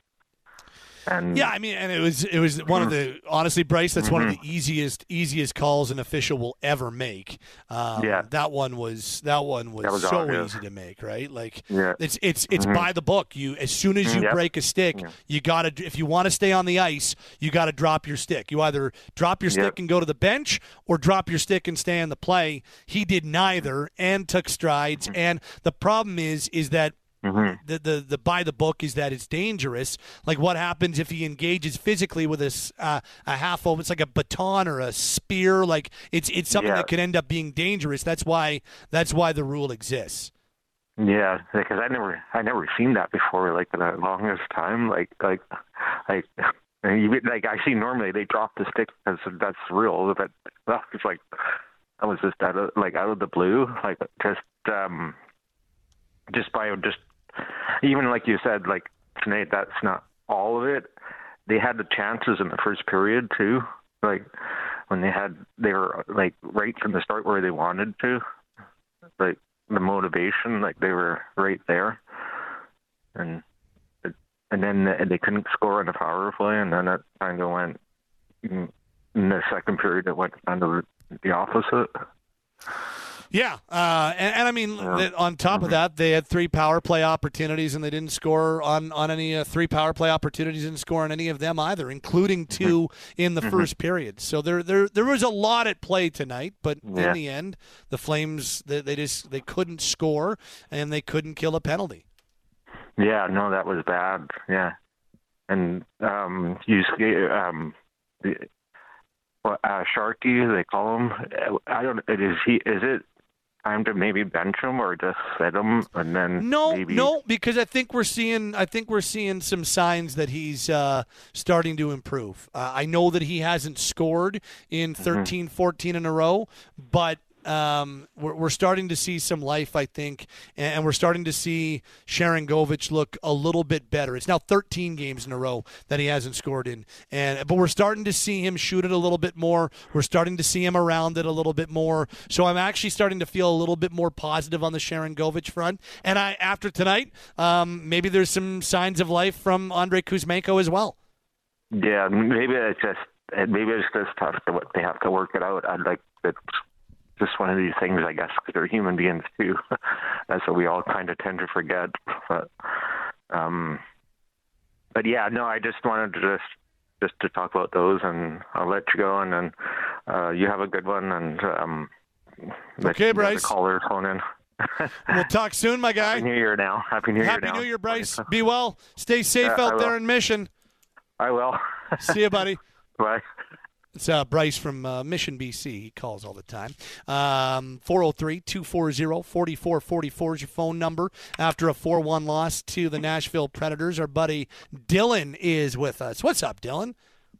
And yeah, I mean, and it was it was one of the honestly, Bryce, that's mm-hmm. one of the easiest easiest calls an official will ever make. Um, yeah, that one was that one was, that was so obvious. Easy to make, right? Like, yeah. it's it's it's mm-hmm. by the book. You as soon as you yep. break a stick, yeah. you gotta if you want to stay on the ice, you got to drop your stick. You either drop your stick yep. and go to the bench, or drop your stick and stay on the play. He did neither and took strides. Mm-hmm. And the problem is is that. Mm-hmm. The, the the by the book is that it's dangerous. Like, what happens if he engages physically with a, uh, a half over? It's like a baton or a spear. Like, it's it's something yeah. that could end up being dangerous. That's why that's why the rule exists. Yeah, because I never I never seen that before. Like, in the longest time, like like like. You, like I see normally they drop the stick because that's real, but well, it's like that was just out of, like out of the blue, like just um, just by just. Even like you said, like tonight, that's not all of it. They had the chances in the first period too. Like when they had, they were like right from the start where they wanted to. Like the motivation, like they were right there, and and then they couldn't score on the power play, and then it kind of went in the second period. It went kind of the opposite. Yeah, uh, and, and I mean, yeah. on top mm-hmm. of that, they had three power play opportunities, and they didn't score on, on any uh, three power play opportunities, didn't score on any of them either, including two mm-hmm. in the mm-hmm. first period. So there, there, there was a lot at play tonight, but yeah. in the end, the Flames they, they just they couldn't score, and they couldn't kill a penalty. Yeah, no, that was bad. Yeah, and um, you um, uh, Sharky, they call him. I don't. Is he? Is it? Time to maybe bench him or just sit him and then no maybe... no because I think we're seeing I think we're seeing some signs that he's uh, starting to improve. Uh, I know that he hasn't scored in thirteen, mm-hmm. fourteen in a row, but um, we're, we're starting to see some life, I think, and we're starting to see Sharangovich look a little bit better. It's now thirteen games in a row that he hasn't scored in, and but we're starting to see him shoot it a little bit more. We're starting to see him around it a little bit more. So I'm actually starting to feel a little bit more positive on the Sharangovich front. And I, after tonight, um, maybe there's some signs of life from Andrei Kuzmenko as well. Yeah, maybe it's just maybe it's just tough to they have to work it out. I'd like that. Just one of these things, I guess, because they're human beings too. That's what we all kind of tend to forget. But, um, but yeah, no, I just wanted to just just to talk about those, and I'll let you go, and then uh, you have a good one, and um, okay, Bryce. The callers phone in. We'll talk soon, my guy. Happy New Year now. Happy New Year Happy now. New Year, Bryce. Be well. Stay safe uh, out there in Mission. I will. See you, buddy. Bye. It's uh, Bryce from uh, Mission, B C. He calls all the time. Um, four oh three, two four zero, four four four four is your phone number. After a four one loss to the Nashville Predators, our buddy Dylan is with us. What's up, Dylan?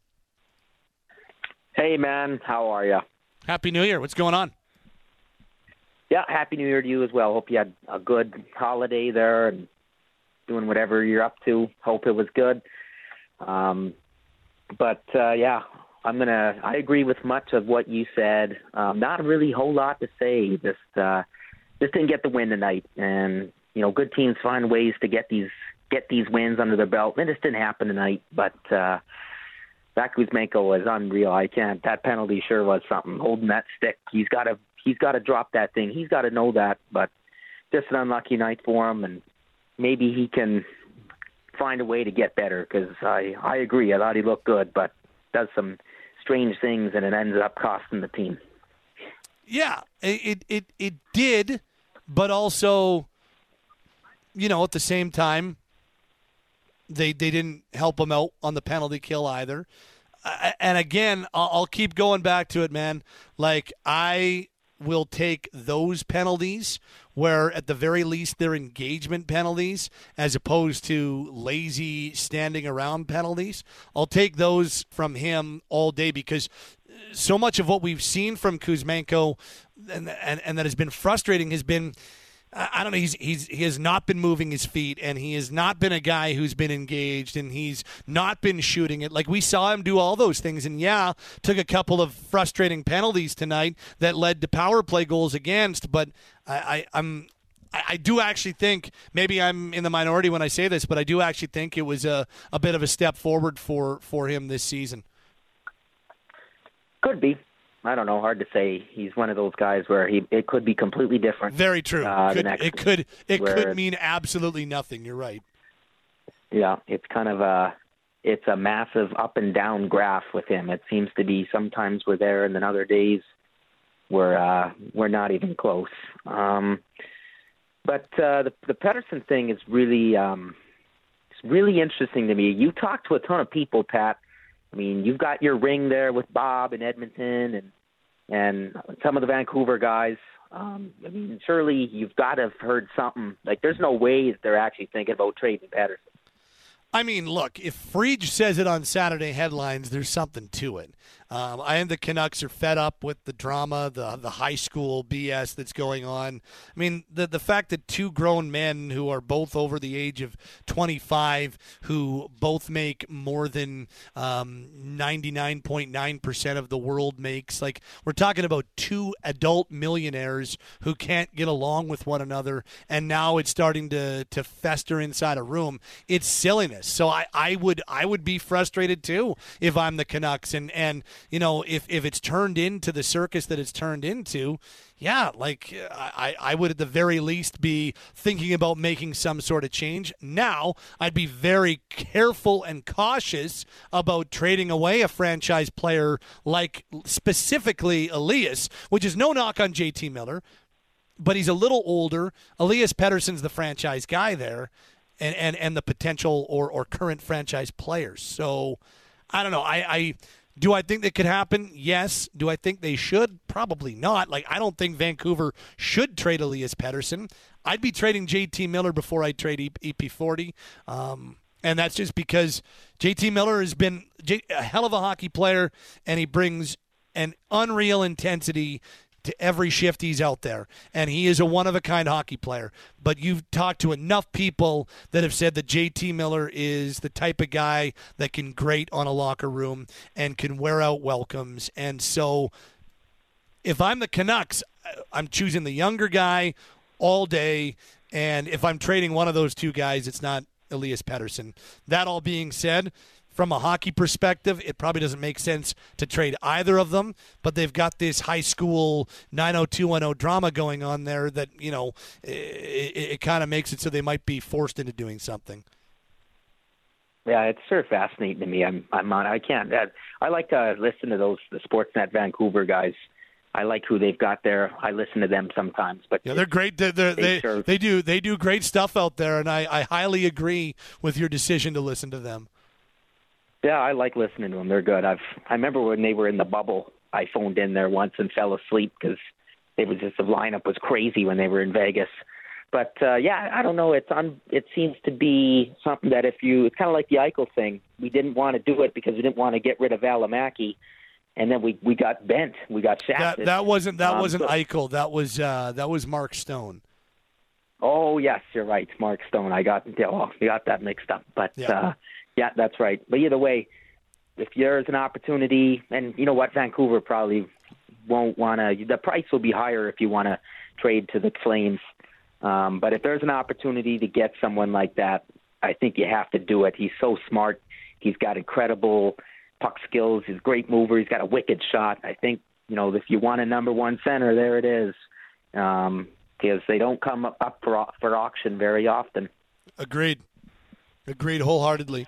Hey, man. How are you? Happy New Year. What's going on? Yeah, Happy New Year to you as well. Hope you had a good holiday there and doing whatever you're up to. Hope it was good. Um, but, uh, yeah. I'm gonna. I agree with much of what you said. Um, not really a whole lot to say. Just, uh, just didn't get the win tonight, and you know, good teams find ways to get these get these wins under their belt. And it just didn't happen tonight. But uh, that Kuzmenko was unreal. I can't. That penalty sure was something. Holding that stick, he's got to. He's got to drop that thing. He's got to know that. But just an unlucky night for him, and maybe he can find a way to get better, because I, I agree. I thought he looked good, but does some strange things, and it ends up costing the team. Yeah, it it it did, but also, you know, at the same time, they they didn't help him out on the penalty kill either. Uh, and again, I'll, I'll keep going back to it, man. Like, I will take those penalties where at the very least they're engagement penalties as opposed to lazy standing around penalties. I'll take those from him all day, because so much of what we've seen from Kuzmenko and, and, and that has been frustrating has been, I don't know, he's, he's, he has not been moving his feet, and he has not been a guy who's been engaged, and he's not been shooting it. Like, we saw him do all those things, and yeah, took a couple of frustrating penalties tonight that led to power play goals against, but I, I, I'm I, I do actually think, maybe I'm in the minority when I say this, but I do actually think it was a, a bit of a step forward for, for him this season. Could be. I don't know. Hard to say. He's one of those guys where he it could be completely different. Very true. Uh, could, next, it could it where, could mean absolutely nothing. You're right. Yeah, it's kind of a it's a massive up and down graph with him. It seems to be sometimes we're there, and then other days we're uh, we're not even close. Um, but uh, the the Pettersson thing is really um, it's really interesting to me. You talk to a ton of people, Pat. I mean, you've got your ring there with Bob in Edmonton and and some of the Vancouver guys. Um, I mean, surely you've got to have heard something. Like, there's no way that they're actually thinking about trading Pettersson. I mean, look, if Friedge says it on Saturday headlines, there's something to it. Um, I think the Canucks are fed up with the drama, the the high school B S that's going on. I mean, the the fact that two grown men who are both over the age of twenty-five, who both make more than um, ninety-nine point nine percent of the world makes, like, we're talking about two adult millionaires who can't get along with one another, and now it's starting to, to fester inside a room. It's silliness. So I, I would I would be frustrated too if I'm the Canucks, and and you know, if, if it's turned into the circus that it's turned into, yeah, like I, I would at the very least be thinking about making some sort of change. Now, I'd be very careful and cautious about trading away a franchise player like specifically Elias, which is no knock on J T Miller, but he's a little older. Elias Pettersson's the franchise guy there, and, and, and the potential or, or current franchise players. So, I don't know. I, I do I think that could happen? Yes. Do I think they should? Probably not. Like, I don't think Vancouver should trade Elias Pettersson. I'd be trading J T Miller before I trade E P forty. Um, and that's just because J T Miller has been a hell of a hockey player, and he brings an unreal intensity to every shift he's out there, and he is a one-of-a-kind hockey player. But you've talked to enough people that have said that J T Miller is the type of guy that can grate on a locker room and can wear out welcomes. And so if I'm the Canucks, I'm choosing the younger guy all day, and if I'm trading one of those two guys, it's not Elias Pettersson. That all being said, from a hockey perspective, it probably doesn't make sense to trade either of them, but they've got this high school nine oh two one oh drama going on there that, you know, it, it, it kind of makes it so they might be forced into doing something. Yeah, it's sort of fascinating to me. I'm, I'm on, I can't, I, I like to listen to those, the Sportsnet Vancouver guys. I like who they've got there. I listen to them sometimes, but yeah, they're great. They're, they're, they they, sure, they do they do great stuff out there, and I, I highly agree with your decision to listen to them. Yeah, I like listening to them. They're good. I've I remember when they were in the bubble, I phoned in there once and fell asleep because it was just the lineup was crazy when they were in Vegas. But uh, yeah, I don't know. It's un, it seems to be something that if you, it's kind of like the Eichel thing. We didn't want to do it because we didn't want to get rid of Valimaki, and then we, we got bent. We got shafted. That, that wasn't that um, wasn't so, Eichel. That was uh, that was Mark Stone. Oh yes, you're right, Mark Stone. I got oh, we got that mixed up, but. Yeah. Uh, Yeah, that's right. But either way, if there's an opportunity, and you know what, Vancouver probably won't want to, the price will be higher if you want to trade to the Flames. Um, but if there's an opportunity to get someone like that, I think you have to do it. He's so smart. He's got incredible puck skills. He's a great mover. He's got a wicked shot. I think, you know, if you want a number one center, there it is. Um, because they don't come up for, for auction very often. Agreed. Agreed wholeheartedly.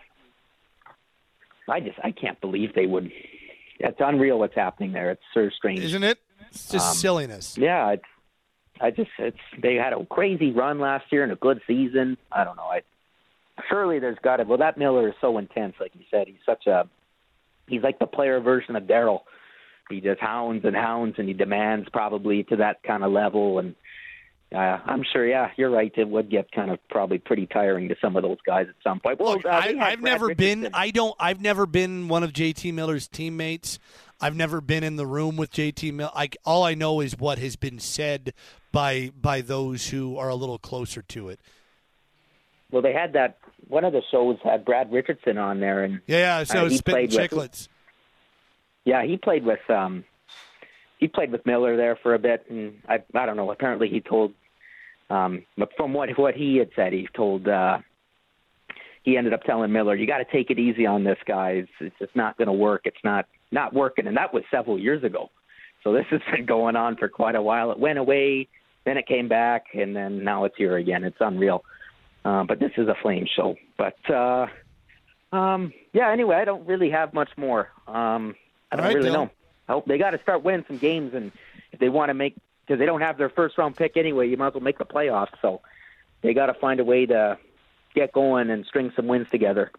I just I can't believe they would. It's unreal what's happening there. It's sort of strange, isn't it? It's just um, silliness. Yeah, it's, I just it's they had a crazy run last year and a good season. I don't know. I surely there's got to. Well, that Miller is so intense, like you said. He's such a he's like the player version of Daryl. He just hounds and hounds, and he demands probably to that kind of level. And uh, I'm sure, yeah, you're right. It would get kind of probably pretty tiring to some of those guys at some point. Well, Look, uh, I, they I've had Brad never Richardson. been. I don't. I've never been one of J T Miller's teammates. I've never been in the room with J T Miller. I, all I know is what has been said by by those who are a little closer to it. Well, they had that. One of the shows had Brad Richardson on there, and Yeah, yeah. So uh, he Spittin' played with- Chicklets. Yeah, he played with um, he played with Miller there for a bit, and I I don't know. Apparently, he told, um, but from what what he had said, he told uh, he ended up telling Miller, "You got to take it easy on this guy. It's, it's just not going to work. It's not not working." And that was several years ago. So this has been going on for quite a while. It went away, then it came back, and then now it's here again. It's unreal. Uh, but this is a Flame show. But uh, um, yeah. Anyway, I don't really have much more. Um, I don't All right, really Dylan. know. I hope they got to start winning some games, and if they want to make, because they don't have their first round pick anyway, you might as well make the playoffs. So they got to find a way to get going and string some wins together.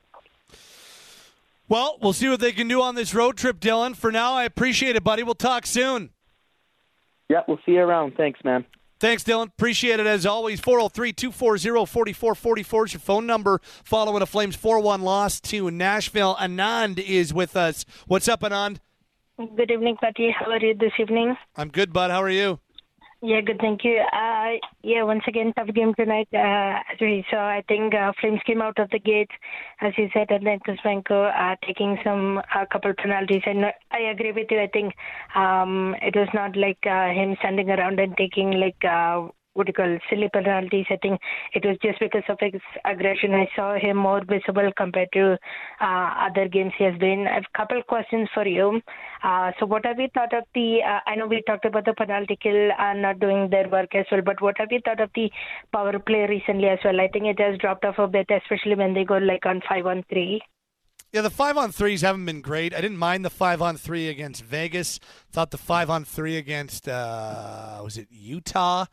Well, we'll see what they can do on this road trip, Dylan. For now, I appreciate it, buddy. We'll talk soon. Yeah, we'll see you around. Thanks, man. Thanks, Dylan. Appreciate it as always. four oh three, two four zero, four four four four is your phone number following a Flames four one loss to Nashville. Anand is with us. What's up, Anand? Good evening, Patty. How are you this evening? I'm good, bud. How are you? Yeah, good, thank you. Uh, yeah, once again, tough game tonight. Uh, as we saw, I think uh, Flames came out of the gate, as you said, and then Kuzmenko uh, taking some a couple penalties. And I agree with you. I think um, it was not like uh, him standing around and taking like uh, what do you call silly penalties. I think it was just because of his aggression. I saw him more visible compared to uh, other games he has been. I have a couple questions for you. Uh, so what have you thought of the, uh, I know we talked about the penalty kill uh, not doing their work as well, but what have you thought of the power play recently as well? I think it has dropped off a bit, especially when they go like on five on three. Yeah, the five-on-threes haven't been great. I didn't mind the five-on-three against Vegas. Thought the five-on-three against, uh, was it Utah,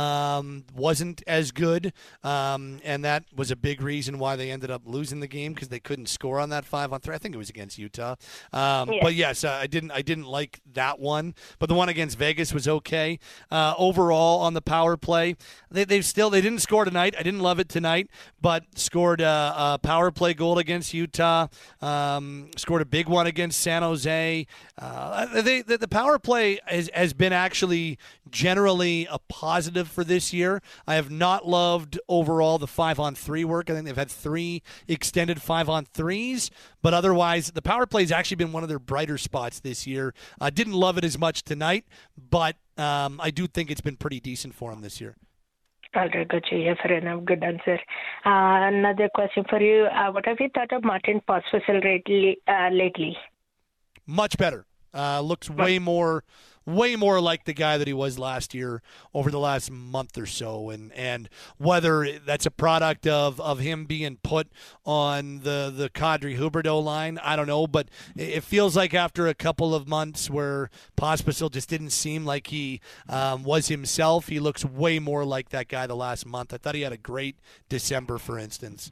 um, wasn't as good. Um, and that was a big reason why they ended up losing the game, because they couldn't score on that five-on-three. I think it was against Utah. Um, Yeah. But, yes, uh, I didn't I didn't like that one. But the one against Vegas was okay. Uh, overall, on the power play, they, they've still, they didn't score tonight. I didn't love it tonight, but scored a, a power play goal against Utah. Um, scored a big one against San Jose. Uh, they, the, the power play has, has been actually generally a positive for this year. I have not loved overall the five-on-three work. I think they've had three extended five-on-threes, but otherwise the power play has actually been one of their brighter spots this year. I didn't love it as much tonight, but um, I do think it's been pretty decent for them this year. All right, got you. Yeah, fair enough. Good answer. Uh, another question for you. Uh, what have you thought of Martin Pospisil lately? Uh, lately? Much better. Uh, looks way more, way more like the guy that he was last year over the last month or so, and and whether that's a product of, of him being put on the the Kadri Huberdeau line, I don't know, but it feels like after a couple of months where Pospisil just didn't seem like he um, was himself, he looks way more like that guy the last month. I thought he had a great December, for instance.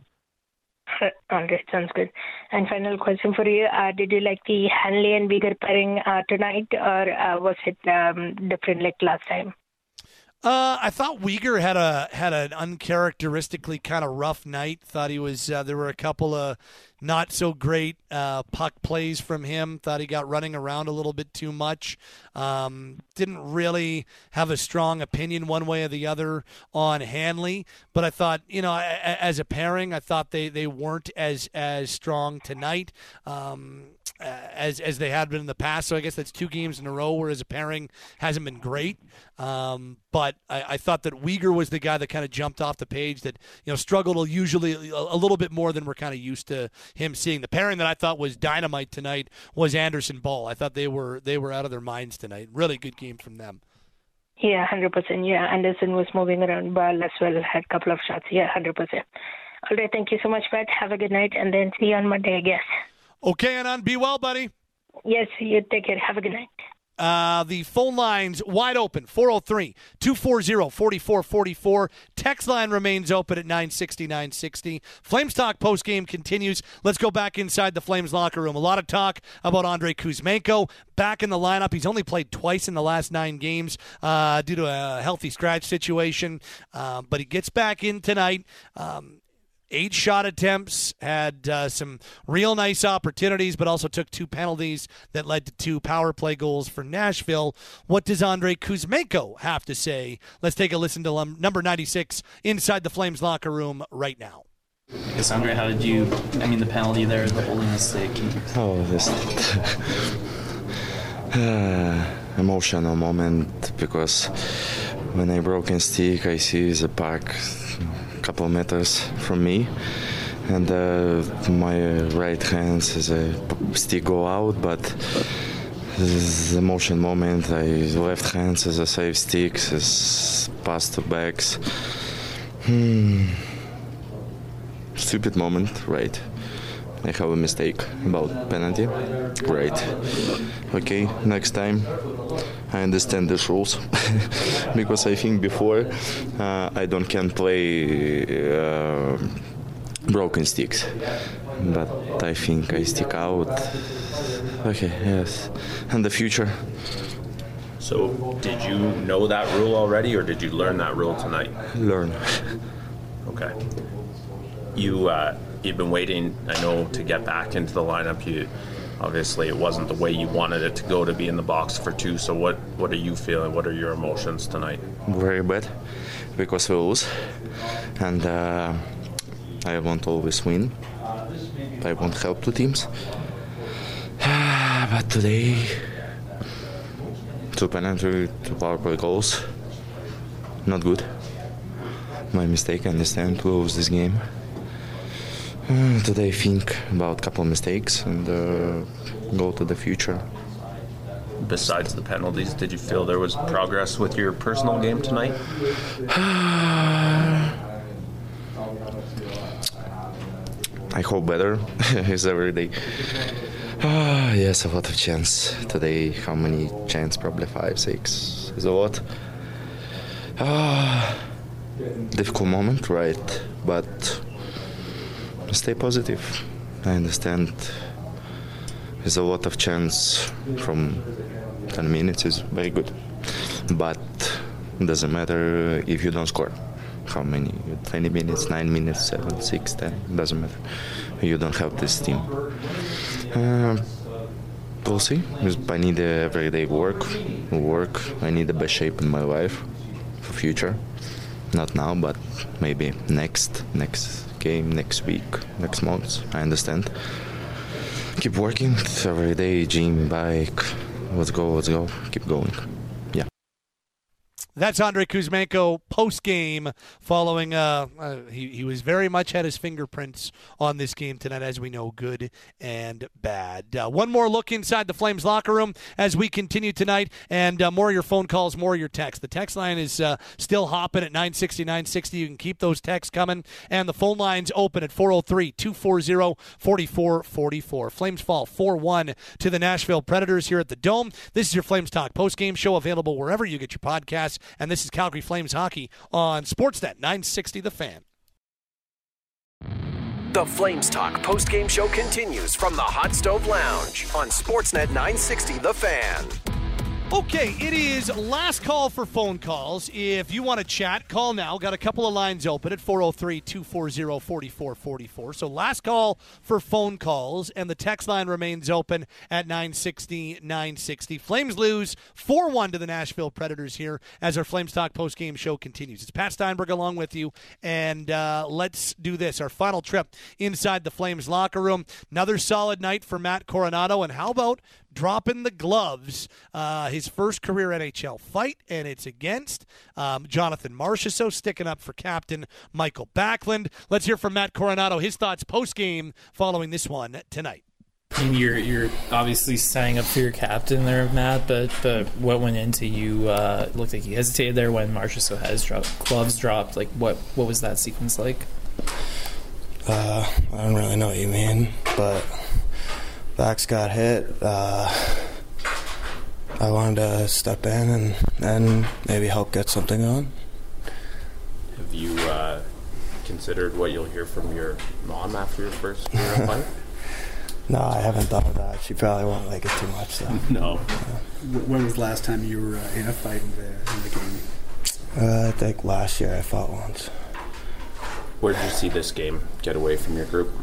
All right, sounds good. And final question for you. Uh, did you like the Hanley and Weegar pairing uh, tonight, or uh, was it um, different like last time? Uh, I thought Weegar had a had an uncharacteristically kind of rough night. Thought he was uh, there were a couple of not so great uh, puck plays from him. Thought he got running around a little bit too much. Um, didn't really have a strong opinion one way or the other on Hanley. But I thought, you know, as a pairing, I thought they, they weren't as as strong tonight. Um, as as they had been in the past. So I guess that's two games in a row where as a pairing hasn't been great. Um, but I, I thought that Weegar was the guy that kind of jumped off the page, that, you know, struggled usually a, a little bit more than we're kind of used to him seeing. The pairing that I thought was dynamite tonight was Anderson Ball. I thought they were they were out of their minds tonight. Really good game from them. Yeah, one hundred percent. Yeah, Anderson was moving around. Ball as well had a couple of shots. Yeah, one hundred percent. All right, thank you so much, Pat. Have a good night, and then see you on Monday, I guess. Okay, Anand, be well, buddy. Yes, you take care. Have a good night. Uh, the phone line's wide open, four oh three, two four zero, four four four four. Text line remains open at nine sixty, nine sixty. Flames Talk postgame continues. Let's go back inside the Flames locker room. A lot of talk about Andrei Kuzmenko back in the lineup. He's only played twice in the last nine games uh, due to a healthy scratch situation, uh, but he gets back in tonight. Um, Eight shot attempts, had uh, some real nice opportunities, but also took two penalties that led to two power play goals for Nashville. What does Andrei Kuzmenko have to say? Let's take a listen to um, number ninety-six inside the Flames locker room right now. Yes, Andrei, how did you, I mean, the penalty there, the holding mistake? Oh, this uh, emotional moment, because when I broke in stick, I see the puck couple meters from me, and uh, my right hand as a stick go out, but the motion moment, I left hands as a save sticks, as pass to backs. Hmm. Stupid moment, right? I have a mistake about penalty. Great. Okay, next time I understand the rules because I think before uh, I don't can play uh, broken sticks, but I think I stick out. Okay, yes, and the future. So, did you know that rule already, or did you learn that rule tonight? Learn. Okay. You. Uh, You've been waiting, I know, to get back into the lineup. You obviously it wasn't the way you wanted it to go, to be in the box for two. So what, what are you feeling? What are your emotions tonight? Very bad, because we lose, and uh, I want always win. I want help the teams, but today two penalty, two power play goals, not good. My mistake. I understand to lose this game. Uh, today think about a couple of mistakes and uh, go to the future. Besides the penalties, did you feel there was progress with your personal game tonight? I hope better. It's every day. Uh, yes, a lot of chance today. How many chance? Probably five, six. Is a lot. Uh, difficult moment, right? But stay positive. I understand there's a lot of chance from ten minutes is very good, but it doesn't matter if you don't score. How many? twenty minutes, nine minutes, seven, six, ten, doesn't matter. You don't help this team. Uh, we'll see. I need a everyday work. Work. I need the best shape in my life for future. Not now, but maybe next next. game, next week, next month. I understand. Keep working every day, gym, bike. Let's go, let's go. Keep going. Yeah. That's Andrei Kuzmenko post-game following, uh, uh, he, he was very much had his fingerprints on this game tonight, as we know, good and bad. Uh, one more look inside the Flames locker room as we continue tonight, and uh, more of your phone calls, more of your texts. The text line is uh, still hopping at nine sixty, nine sixty. You can keep those texts coming, and the phone line's open at four oh three, two four zero, four four four four. Flames fall four one to the Nashville Predators here at the Dome. This is your Flames Talk post-game show, available wherever you get your podcasts. And this is Calgary Flames hockey on Sportsnet nine sixty The Fan. The Flames Talk post-game show continues from the Hot Stove Lounge on Sportsnet nine sixty The Fan. Okay, it is last call for phone calls. If you want to chat, call now. Got a couple of lines open at four oh three, two four zero, four four four four. So last call for phone calls, and the text line remains open at nine sixty, nine sixty. Flames lose four one to the Nashville Predators here as our Flames Talk postgame show continues. It's Pat Steinberg along with you, and uh, let's do this. Our final trip inside the Flames locker room. Another solid night for Matt Coronato, and how about dropping the gloves, uh, his first career N H L fight, and it's against um, Jonathan Marchessault, sticking up for captain Michael Backlund. Let's hear from Matt Coronato, his thoughts post-game following this one tonight. You're you're obviously signing up for your captain there, Matt, but, but what went into you, uh, looked like you hesitated there when Marchessault has dropped, gloves dropped. Like, what, what was that sequence like? Uh, I don't really know what you mean, but backs got hit. Uh, I wanted to step in and, and maybe help get something on. Have you uh, considered what you'll hear from your mom after your first year fight? No, I haven't thought of that. She probably won't like it too much, though. No. Yeah. When was the last time you were uh, in a fight in the, in the game? Uh, I think last year I fought once. Where did you see this game get away from your group?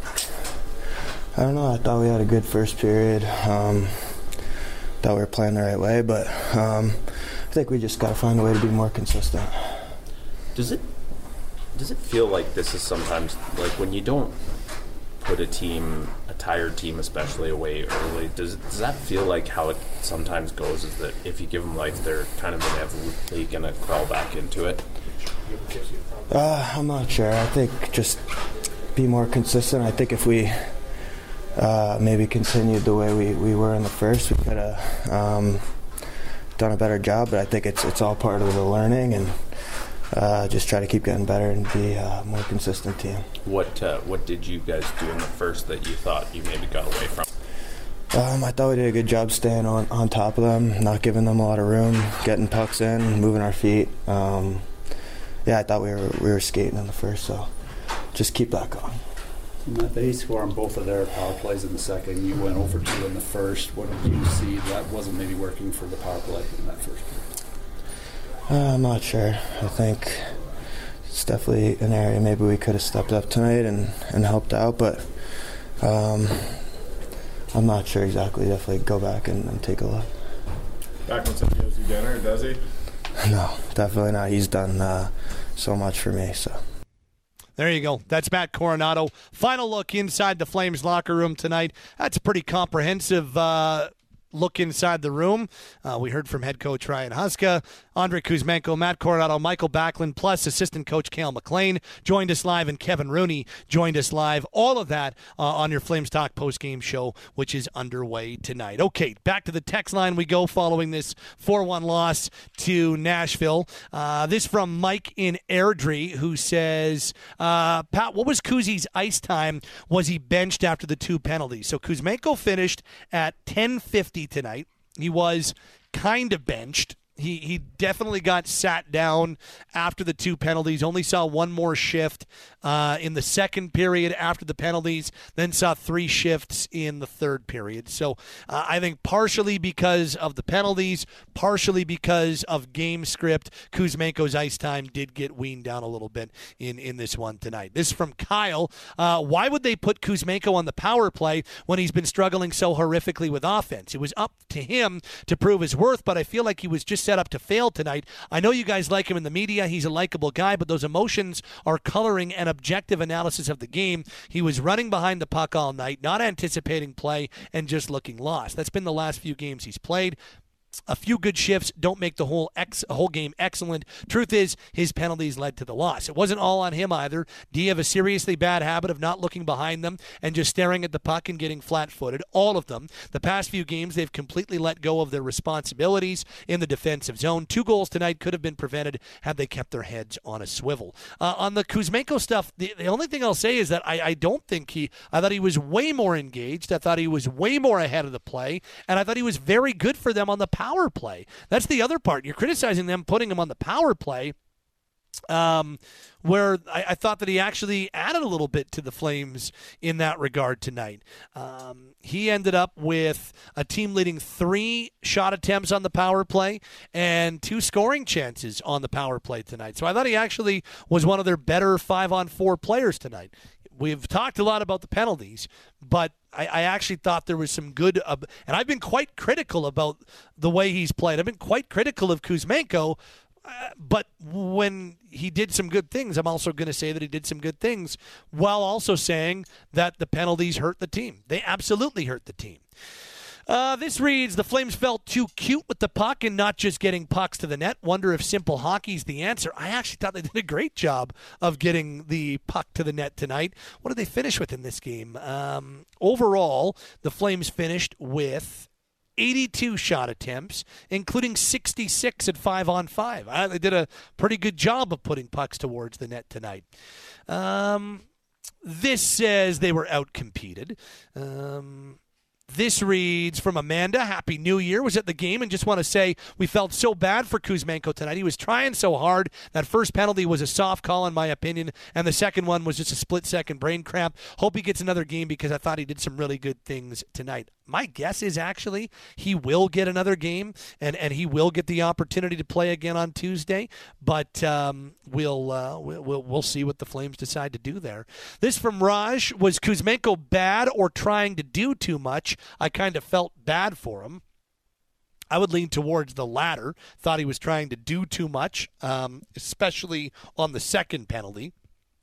I don't know. I thought we had a good first period. Um, thought we were playing the right way, but um, I think we just got to find a way to be more consistent. Does it does it feel like this is sometimes, like when you don't put a team, a tired team especially, away early, does, does that feel like how it sometimes goes, is that if you give them life, they're kind of inevitably going to crawl back into it? Uh, I'm not sure. I think just be more consistent. I think if we uh, maybe continued the way we, we were in the first, we could have um, done a better job, but I think it's it's all part of the learning, and uh, just try to keep getting better and be a more consistent team. What uh, what did you guys do in the first that you thought you maybe got away from? Um, I thought we did a good job staying on, on top of them, not giving them a lot of room, getting pucks in, moving our feet. Um, yeah, I thought we were we were skating in the first, so just keep that going. Matt, they scored on both of their power plays in the second. You went over two in the first. What did you see that wasn't maybe working for the power play in that first period? Uh, I'm not sure. I think it's definitely an area maybe we could have stepped up tonight and, and helped out, but um, I'm not sure exactly. Definitely go back and, and take a look. Backlund said he owes you dinner, does he? No, definitely not. He's done uh, so much for me, so. There you go. That's Matt Coronato. Final look inside the Flames locker room tonight. That's a pretty comprehensive uh, look inside the room. Uh, we heard from head coach Ryan Huska, Andrei Kuzmenko, Matt Coronato, Michael Backlund, plus assistant coach Cale McLean joined us live, and Kevin Rooney joined us live. All of that uh, on your Flames Talk post-game show, which is underway tonight. Okay, back to the text line we go following this four one loss to Nashville. Uh, this from Mike in Airdrie, who says, uh, Pat, what was Kuzi's ice time? Was he benched after the two penalties? So Kuzmenko finished at ten fifty tonight. He was kind of benched. He he definitely got sat down after the two penalties. Only saw one more shift uh, in the second period after the penalties, then saw three shifts in the third period. So uh, I think partially because of the penalties, partially because of game script, Kuzmenko's ice time did get weaned down a little bit in, in this one tonight. This is from Kyle. Uh, why would they put Kuzmenko on the power play when he's been struggling so horrifically with offense? It was up to him to prove his worth, but I feel like he was just set up to fail tonight. I know you guys like him in the media. He's a likable guy, but those emotions are coloring an objective analysis of the game. He was running behind the puck all night, not anticipating play, and just looking lost. That's been the last few games he's played. A few good shifts don't make the whole ex, whole game excellent. Truth is, his penalties led to the loss. It wasn't all on him either. D have a seriously bad habit of not looking behind them and just staring at the puck and getting flat-footed. All of them. The past few games, they've completely let go of their responsibilities in the defensive zone. Two goals tonight could have been prevented had they kept their heads on a swivel. Uh, on the Kuzmenko stuff, the, the only thing I'll say is that I, I don't think he, I thought he was way more engaged. I thought he was way more ahead of the play, and I thought he was very good for them on the power power play. That's the other part. You're criticizing them putting him on the power play, um, where I, I thought that he actually added a little bit to the Flames in that regard tonight. Um, he ended up with a team-leading three shot attempts on the power play and two scoring chances on the power play tonight. So I thought he actually was one of their better five-on-four players tonight. We've talked a lot about the penalties, but I, I actually thought there was some good, uh, and I've been quite critical about the way he's played. I've been quite critical of Kuzmenko, uh, but when he did some good things, I'm also going to say that he did some good things, while also saying that the penalties hurt the team. They absolutely hurt the team. Uh, this reads, the Flames felt too cute with the puck and not just getting pucks to the net. Wonder if simple hockey's the answer. I actually thought they did a great job of getting the puck to the net tonight. What did they finish with in this game? Um, overall, the Flames finished with eighty-two shot attempts, including sixty-six at five on five. Uh, they did a pretty good job of putting pucks towards the net tonight. Um... this says they were outcompeted. Um, This reads from Amanda. Happy New Year. Was at the game and just want to say we felt so bad for Kuzmenko tonight. He was trying so hard. That first penalty was a soft call in my opinion, and the second one was just a split-second brain cramp. Hope he gets another game because I thought he did some really good things tonight. My guess is actually he will get another game, and, and he will get the opportunity to play again on Tuesday, but um, we'll, uh, we'll, we'll see what the Flames decide to do there. This from Raj. Was Kuzmenko bad or trying to do too much? I kind of felt bad for him. I would lean towards the latter. Thought he was trying to do too much, um, especially on the second penalty.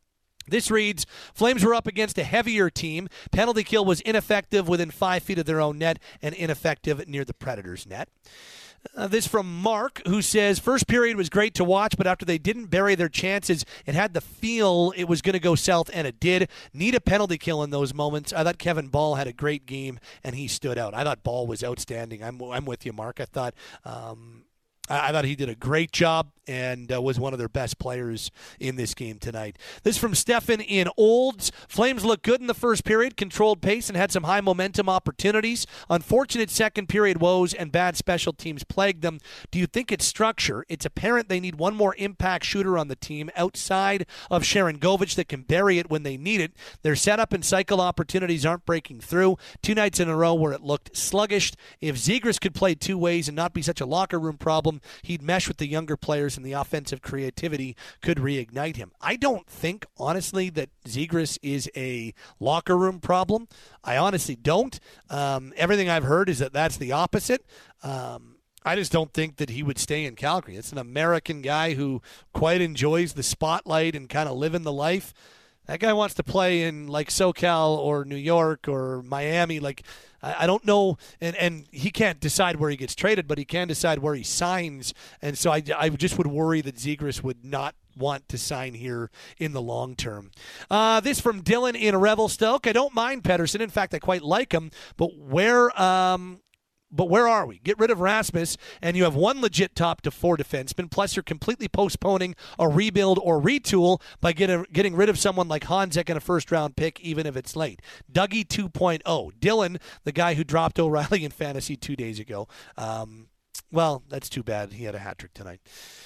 This reads, Flames were up against a heavier team. Penalty kill was ineffective within five feet of their own net and ineffective near the Predators' net. Uh, this from Mark, who says, first period was great to watch, but after they didn't bury their chances, it had the feel it was going to go south, and it did. Need a penalty kill in those moments. I thought Kevin Ball had a great game, and he stood out. I thought Ball was outstanding. I'm, I'm with you, Mark. I thought... Um, I thought he did a great job and uh, was one of their best players in this game tonight. This from Stefan in Olds. Flames looked good in the first period, controlled pace, and had some high momentum opportunities. Unfortunate second period woes and bad special teams plagued them. Do you think it's structure? It's apparent they need one more impact shooter on the team outside of Sharon Govich that can bury it when they need it. Their setup and cycle opportunities aren't breaking through. Two nights in a row where it looked sluggish. If Zegras could play two ways and not be such a locker room problem, he'd mesh with the younger players and the offensive creativity could reignite him. I don't think, honestly, that Zegras is a locker room problem. I honestly don't. Um, everything I've heard is that that's the opposite. Um, I just don't think that he would stay in Calgary. It's an American guy who quite enjoys the spotlight and kind of living the life. That guy wants to play in like SoCal or New York or Miami. Like, I, I don't know, and, and he can't decide where he gets traded, but he can decide where he signs. And so I, I just would worry that Zegras would not want to sign here in the long term. Uh, this from Dylan in Revelstoke. I don't mind Pettersson. In fact, I quite like him. But where... Um, But where are we? Get rid of Rasmus, and you have one legit top to four defenseman, plus you're completely postponing a rebuild or retool by getting, getting rid of someone like Hanzek and a first-round pick, even if it's late. Dougie two point oh. Dylan, the guy who dropped O'Reilly in fantasy two days ago. Um, well, that's too bad. He had a hat trick tonight.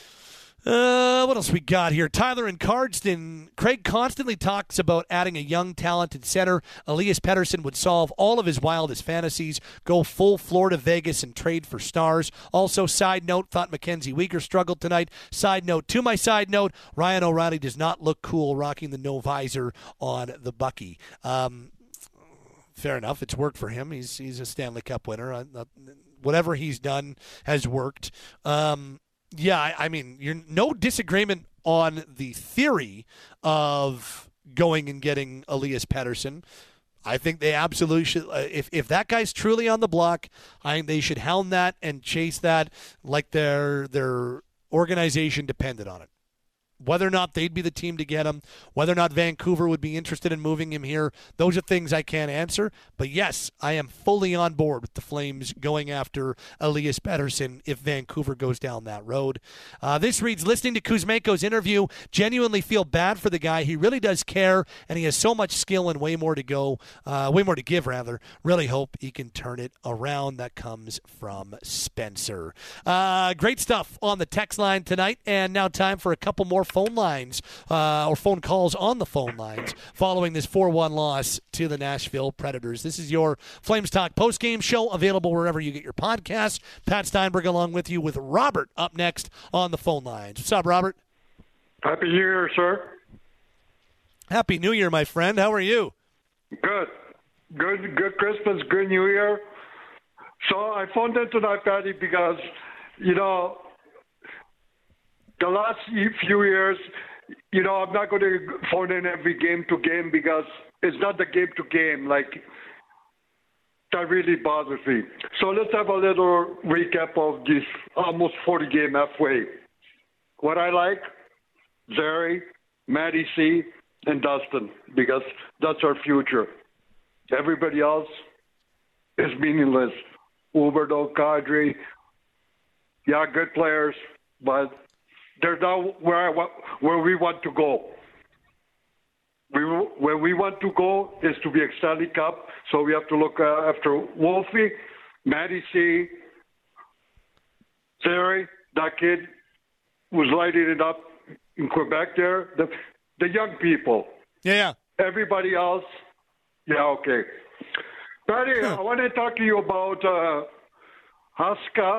Uh, what else we got here? Tyler and Cardston. Craig constantly talks about adding a young, talented center. Elias Pettersson would solve all of his wildest fantasies, go full floor to Vegas and trade for stars. Also, side note, thought Mackenzie Weegar struggled tonight. Side note to my side note, Ryan O'Reilly does not look cool rocking the no visor on the Bucky. Um, fair enough. It's worked for him. He's he's a Stanley Cup winner. Uh, uh, whatever he's done has worked. Um, Yeah, I, I mean, you're no disagreement on the theory of going and getting Elias Pettersson. I think they absolutely should. Uh, if if that guy's truly on the block, I think they should hound that and chase that like their their organization depended on it. Whether or not they'd be the team to get him, whether or not Vancouver would be interested in moving him here, those are things I can't answer. But yes, I am fully on board with the Flames going after Elias Pettersson if Vancouver goes down that road. Uh, this reads, listening to Kuzmenko's interview, genuinely feel bad for the guy. He really does care, and he has so much skill and way more to go, uh, way more to give, rather. Really hope he can turn it around. That comes from Spencer. Uh, great stuff on the text line tonight, and now time for a couple more phone lines uh, or phone calls on the phone lines following this four one loss to the Nashville Predators. This is your Flames Talk postgame show, available wherever you get your podcasts. Pat Steinberg along with you with Robert up next on the phone lines. What's up, Robert? Happy New Year, sir. Happy New Year, my friend. How are you? Good. Good, good Christmas, good New Year. So I phoned in tonight, Patty, because, you know, the last few years, you know, I'm not going to phone in every game to game because it's not the game to game. Like, that really bothers me. So let's have a little recap of this almost forty game halfway. What I like, Zary, Matty C, and Dustin, because that's our future. Everybody else is meaningless. Huberdeau, Kadri, yeah, good players, but they're not where I want, where we want to go. we where we want to go is to be a Stanley Cup. So we have to look uh, after Wolfie, Matty C, Terry, that kid was lighting it up in Quebec there. The, the young people. Yeah, yeah. Everybody else, yeah, okay. Patty, huh. I want to talk to you about uh, Huska,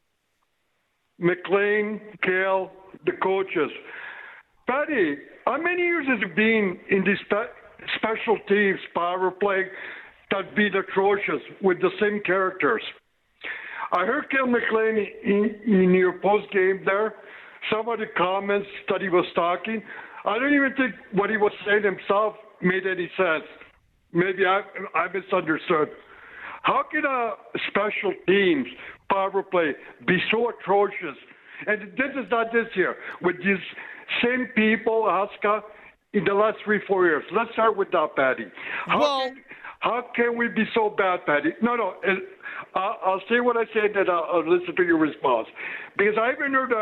McLean, Kale, the coaches. Patty, how many years has it been in this spe- special teams power play that been atrocious with the same characters? I heard Kale McLean in, in your post game there. Some of the comments that he was talking, I don't even think what he was saying himself made any sense. Maybe I, I misunderstood. How can a special teams power play be so atrocious? And this is not this year. With these same people, Huska, in the last three, four years. Let's start with that, Patty. How, well, can, how can we be so bad, Patty? No, no. I'll, I'll say what I said, and I'll, I'll listen to your response. Because I haven't heard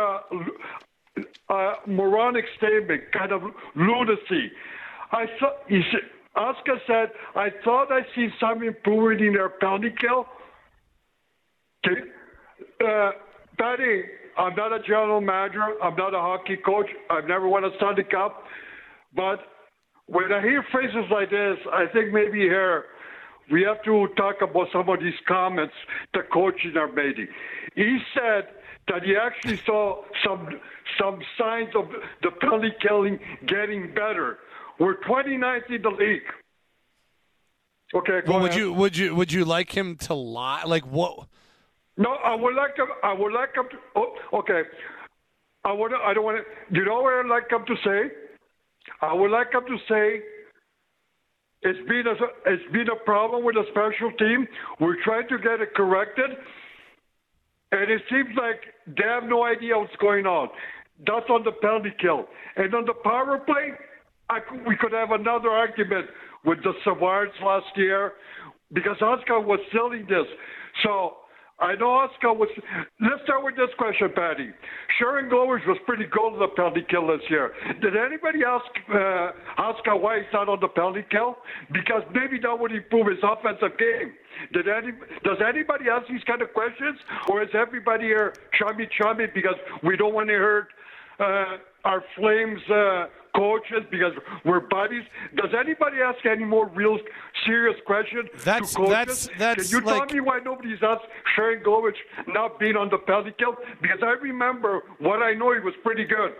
a, a moronic statement, kind of lunacy. I saw, he said, Oscar said, I thought I see some improvement in their penalty kill. Okay. Uh, Patty, I'm not a general manager. I'm not a hockey coach. I've never won a Stanley Cup. But when I hear phrases like this, I think maybe here we have to talk about some of these comments the coaches are making. He said that he actually saw some some signs of the penalty killing getting better. We're twenty-ninth in the league. Okay, go well, would ahead. you would you would you like him to lie? Like what? No, I would like him. I would like him to. Oh, okay, I would. I don't want to. You know what I'd like him to say? I would like him to say it's been a it's been a problem with the special team. We're trying to get it corrected, and it seems like they have no idea what's going on. That's on the penalty kill, and on the power play. I, we could have another argument with the Savards last year because Oscar was selling this. So I know Oscar was. Let's start with this question, Patty. Sharon Glowers was pretty good on the penalty kill this year. Did anybody ask uh, Oscar why he's not on the penalty kill? Because maybe that would improve his offensive game. Did any, does anybody ask these kind of questions? Or is everybody here chummy chummy because we don't want to hurt uh, our Flames uh, coaches because we're buddies? Does anybody ask any more real serious questions that's, to coaches? That's, that's Can you like... tell me why nobody's asked Sharon Glowich not being on the penalty kill? Because I remember what I know, he was pretty good.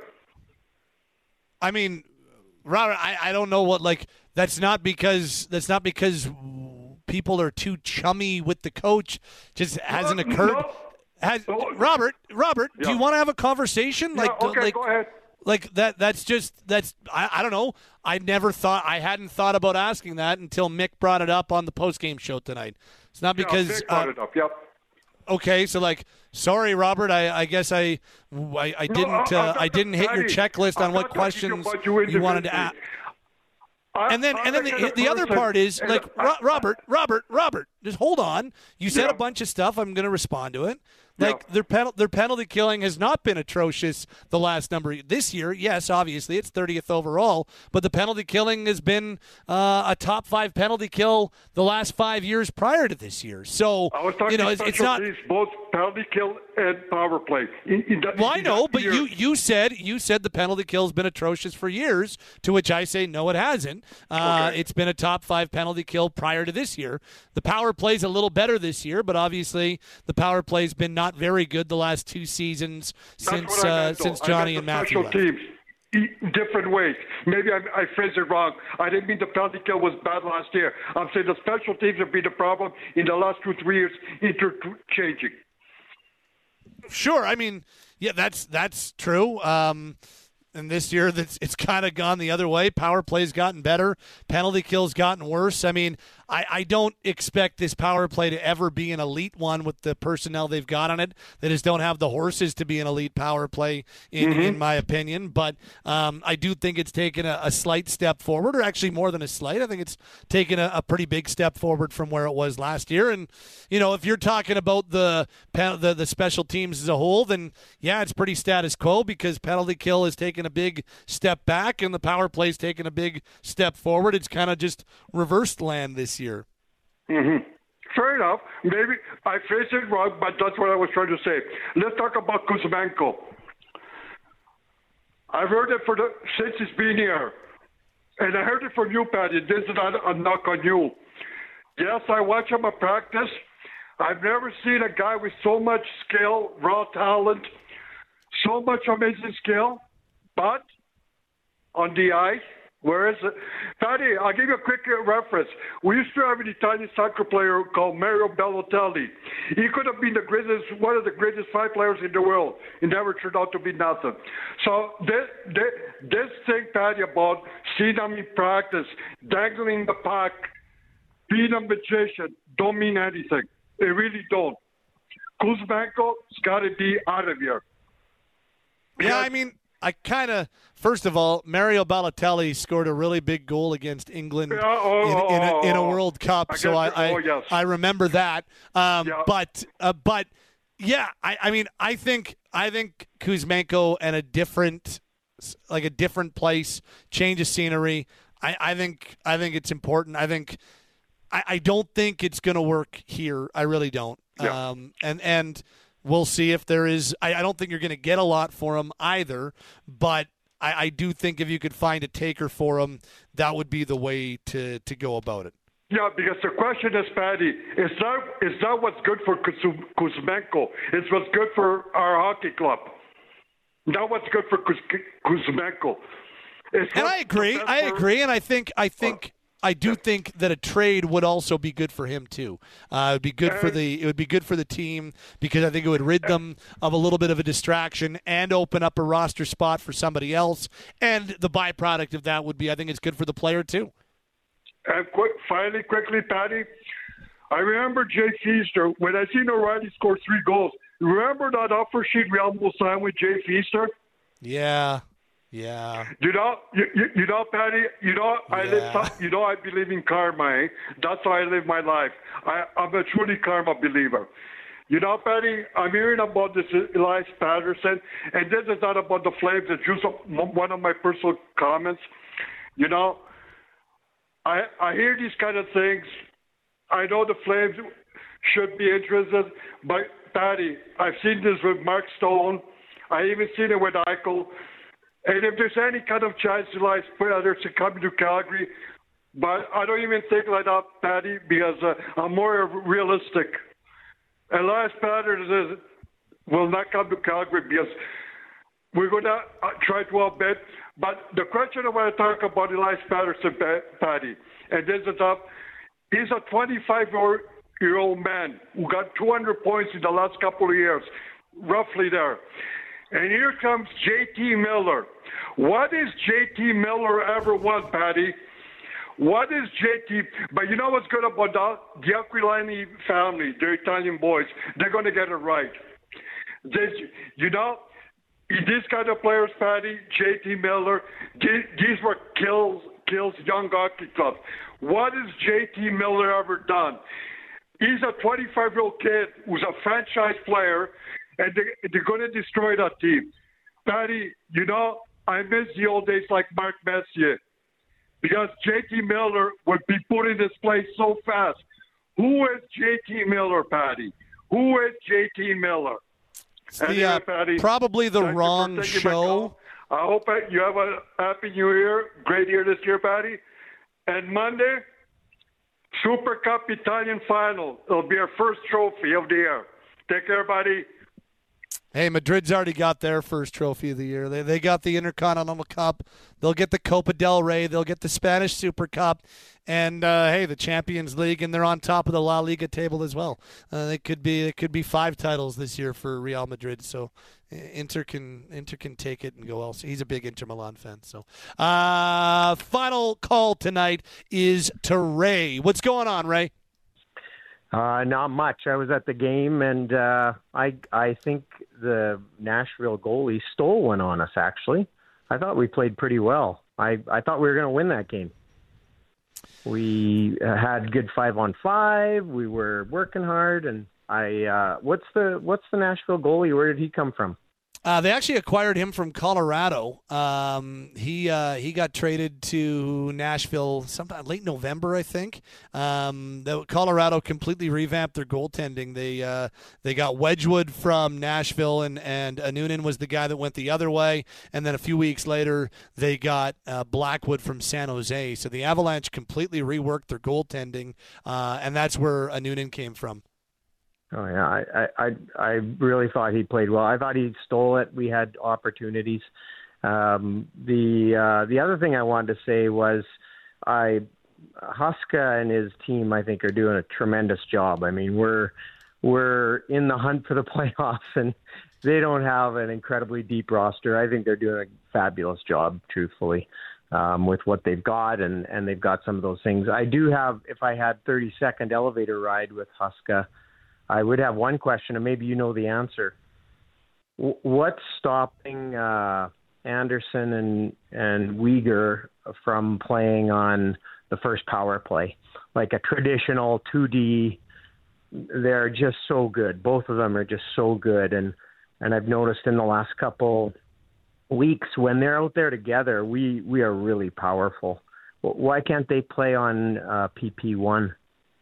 I mean, Robert, I, I don't know what, like, that's not because that's not because people are too chummy with the coach. Just hasn't no, occurred. No. Has, Robert, Robert, yeah. do you want to have a conversation? Yeah, like, okay, like, go ahead. Like that. That's just that's. I, I don't know. I never thought. I hadn't thought about asking that until Mick brought it up on the postgame show tonight. It's not because. Yeah, Mick brought uh, it up. Yep. Okay, so like, sorry, Robert. I, I guess I, I, I didn't. No, uh, I didn't hit your checklist on I'm what questions you, you wanted to ask. And then, and then the, the other part is like, Ro- Robert, Robert, Robert. Just hold on. You said yeah. a bunch of stuff. I'm going to respond to it. Like yeah. their pen- their penalty killing has not been atrocious the last number this year. Yes, obviously it's thirtieth overall, but the penalty killing has been uh, a top five penalty kill the last five years prior to this year. So I was talking you know, it's, it's not both penalty kill and power play. In, in that, well, I in know, but year. you you said you said the penalty kill has been atrocious for years. To which I say no, it hasn't. Uh, okay. It's been a top five penalty kill prior to this year. The power play's a little better this year, but obviously the power play's been not very good the last two seasons That's since I uh, meant, since I Johnny meant and Matthew special left. teams, in different ways. Maybe I, I phrased it wrong. I didn't mean the penalty kill was bad last year. I'm saying the special teams have been the problem in the last two, three years, interchanging. Sure, I mean, yeah, that's that's true. Um, and this year, that's it's kind of gone the other way. Power play's gotten better. Penalty kill's gotten worse. I mean, I, I don't expect this power play to ever be an elite one with the personnel they've got on it. They just don't have the horses to be an elite power play, in, Mm-hmm. in my opinion. But um, I do think it's taken a, a slight step forward, or actually more than a slight. I think it's taken a, a pretty big step forward from where it was last year. And, you know, if you're talking about the, the, the special teams as a whole, then, yeah, it's pretty status quo because penalty kill has taken a big step back and the power play's taken a big step forward. It's kind of just reversed land this year. Mm-hmm. Fair enough. Maybe I phrased it wrong, but that's what I was trying to say. Let's talk about Kuzmenko. I've heard it for the, since he's been here, and I heard it from you, Patty. This is not a knock on you. Yes, I watch him at practice. I've never seen a guy with so much skill, raw talent, so much amazing skill, but on the ice, where is it? Patty, I'll give you a quick reference. We used to have an Italian soccer player called Mario Balotelli. He could have been the greatest, one of the greatest five players in the world. He never turned out to be nothing. So this, this, this thing, Patty, about seeing him in practice, dangling the puck, being a magician, don't mean anything. They really don't. Kuzmenko's got to be out of here. Yeah, I mean, I kind of, first of all, Mario Balotelli scored a really big goal against England Yeah, oh, in, in, a, in a oh, World Cup, I so guess- I I, oh, yes. I remember that. Um, Yeah. But uh, but yeah, I, I mean, I think I think Kuzmenko and a different like a different place, change of scenery. I, I think I think it's important. I think I, I don't think it's going to work here. I really don't. Yeah. Um, and and. We'll see if there is. I, I don't think you're going to get a lot for him either, but I, I do think if you could find a taker for him, that would be the way to, to go about it. Yeah, because the question is, Patty, is that, is that what's good for Kuz- Kuzmenko? It's what's good for our hockey club. Not what's good for Kuz- Kuzmenko. It's And what's I agree. the best I for- agree, and I think I think I do think that a trade would also be good for him too. Uh, it would be good for the it would be good for the team because I think it would rid them of a little bit of a distraction and open up a roster spot for somebody else. And the byproduct of that would be I think it's good for the player too. And quick, finally, quickly, Patty, I remember Jay Feaster, when I seen O'Reilly score three goals. Remember that offer sheet we almost signed with Jay Feaster? Yeah. Yeah. You know, you, you, you know, Patty. You know, I Yeah. live. some- You know, I believe in karma. Eh? That's how I live my life. I, I'm a truly karma believer. You know, Patty, I'm hearing about this Elias Patterson, and this is not about the Flames. It's just one of my personal comments. You know, I I hear these kind of things. I know the Flames should be interested, but Patty, I've seen this with Mark Stone. I even seen it with Eichel. And if there's any kind of chance Elias Patterson coming to Calgary, but I don't even think like that, Patty, because uh, I'm more realistic. Elias Patterson will not come to Calgary because we're going to uh, try to outbid. But the question I want to talk about Elias Patterson, Patty, and this is up. He's a twenty-five-year-old man who got two hundred points in the last couple of years, roughly there. And here comes J T Miller. What is J T Miller ever won, Patty? What is J T? But you know what's good about that? The Aquilani family, the Italian boys, they're going to get it right. They, you know, these kind of players, Patty, J T Miller, these were kills, kills young hockey clubs. What has J T Miller ever done? He's a twenty-five-year-old kid who's a franchise player, and they, they're going to destroy that team. Patty, you know, I miss the old days like Mark Messier, because J T Miller would be put in this place so fast. Who is J T Miller, Patty? Who is J T Miller? It's the, Anyway, uh, Patty, probably the thank you for wrong taking my show. call. I hope you have a happy new year. Great year this year, Patty. And Monday, Super Cup Italian final. It'll be our first trophy of the year. Take care, buddy. Hey, Madrid's already got their first trophy of the year. They they got the Intercontinental Cup. They'll get the Copa del Rey. They'll get the Spanish Super Cup. And, uh, hey, the Champions League, and they're on top of the La Liga table as well. Uh, it could be it could be five titles this year for Real Madrid. So Inter can Inter can take it and go else. He's a big Inter Milan fan. So, uh, final call tonight is to Ray. What's going on, Ray? Uh, not much. I was at the game, and uh, I I think the Nashville goalie stole one on us, actually. I thought we played pretty well. I, I thought we were going to win that game. We had good five on five. We were working hard, and I uh, what's the what's the Nashville goalie? Where did he come from? Uh, they actually acquired him from Colorado. Um, he uh, he got traded to Nashville sometime late November, I think. Um, the, Colorado completely revamped their goaltending. They uh, they got Wedgwood from Nashville, and and Annunen was the guy that went the other way. And then a few weeks later, they got uh, Blackwood from San Jose. So the Avalanche completely reworked their goaltending, uh, and that's where Annunen came from. Oh yeah, I, I I really thought he played well. I thought he stole it. We had opportunities. Um, the uh, the other thing I wanted to say was, I Huska and his team I think are doing a tremendous job. I mean we're we're in the hunt for the playoffs, and they don't have an incredibly deep roster. I think they're doing a fabulous job, truthfully, um, with what they've got, and and they've got some of those things. I do have, if I had thirty second elevator ride with Huska, I would have one question, and maybe you know the answer. W- what's stopping uh, Anderson and and Uyghur from playing on the first power play, like a traditional two D? They're just so good. Both of them are just so good, and and I've noticed in the last couple weeks when they're out there together, we we are really powerful. Why can't they play on uh, P P one?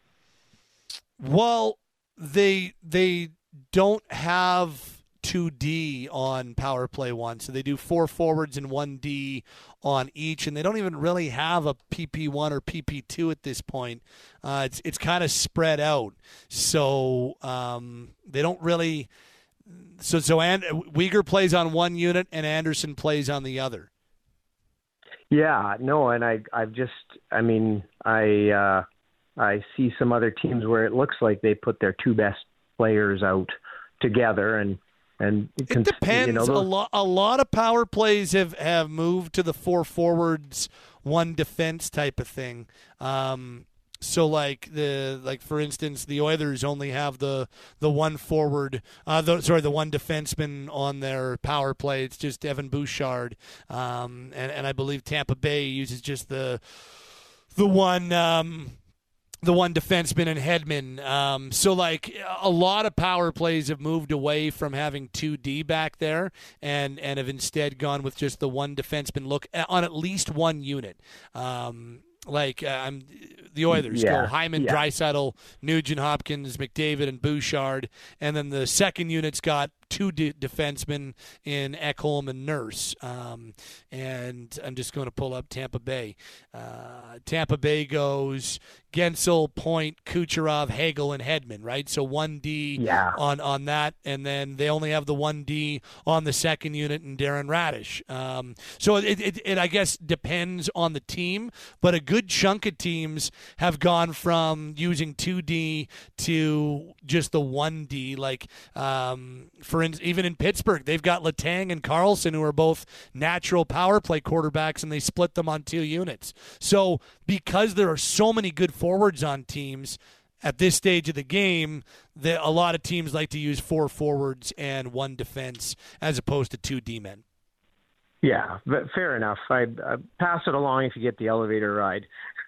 Well, They they don't have two D on power play one, so they do four forwards and one D on each, and they don't even really have a P P one or P P two at this point. Uh, it's it's kind of spread out, so um, they don't really. So so and Uyghur plays on one unit and Anderson plays on the other. Yeah, no, and I I've just I mean I. Uh... I see some other teams where it looks like they put their two best players out together, and and it, it depends. You know, those... a lot a lot of power plays have, have moved to the four forwards, one defense type of thing. Um, so like the like for instance, the Oilers only have the the one forward, uh, the, sorry, the one defenseman on their power play. It's just Evan Bouchard, um, and and I believe Tampa Bay uses just the the one. Um, The one defenseman and Hedman. Um, so, like, a lot of power plays have moved away from having two D back there and, and have instead gone with just the one defenseman look on at least one unit. Um, like, uh, I'm the Oilers yeah. go Hyman, yeah. Draisaitl, Nugent Hopkins, McDavid, and Bouchard. And then the second unit's got two de- defensemen in Ekholm and Nurse. Um, and I'm just going to pull up Tampa Bay. Uh, Tampa Bay goes Gensel, Point, Kucherov, Hagel, and Hedman, right? So one D yeah. on, on that, and then they only have the one D on the second unit and Darren Radish. Um, so it, it, it, I guess, depends on the team, but a good chunk of teams have gone from using two D to just the one D. Like, um, for instance, even in Pittsburgh, they've got Letang and Carlson, who are both natural power play quarterbacks, and they split them on two units. So because there are so many good forwards on teams at this stage of the game, that a lot of teams like to use four forwards and one defense as opposed to two D-men. Yeah, but fair enough. I uh, pass it along if you get the elevator ride.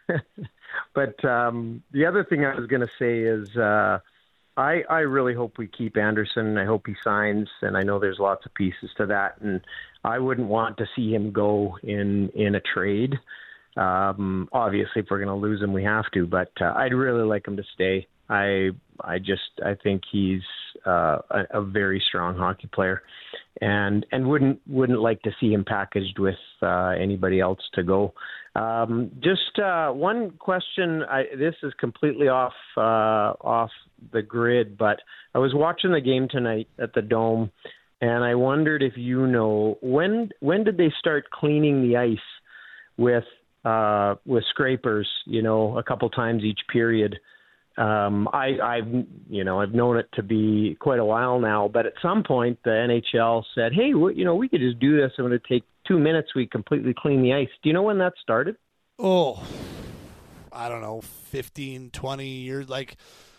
But um, the other thing I was going to say is uh, I, I really hope we keep Anderson. I hope he signs, and I know there's lots of pieces to that, and I wouldn't want to see him go in, in a trade. Um, obviously, if we're going to lose him, we have to, but uh, I'd really like him to stay. I I just I think he's uh, a, a very strong hockey player, and and wouldn't wouldn't like to see him packaged with uh, anybody else to go. Um, just uh, one question. I, this is completely off uh, off the grid, but I was watching the game tonight at the Dome, and I wondered if you know when when did they start cleaning the ice with uh, with scrapers? You know, a couple times each period. Um, I, I've, you know, I've known it to be quite a while now, but at some point the N H L said, hey, we, you know, we could just do this. I'm going to take two minutes. We completely clean the ice. Do you know when that started? Oh, I don't know, fifteen, twenty years. Like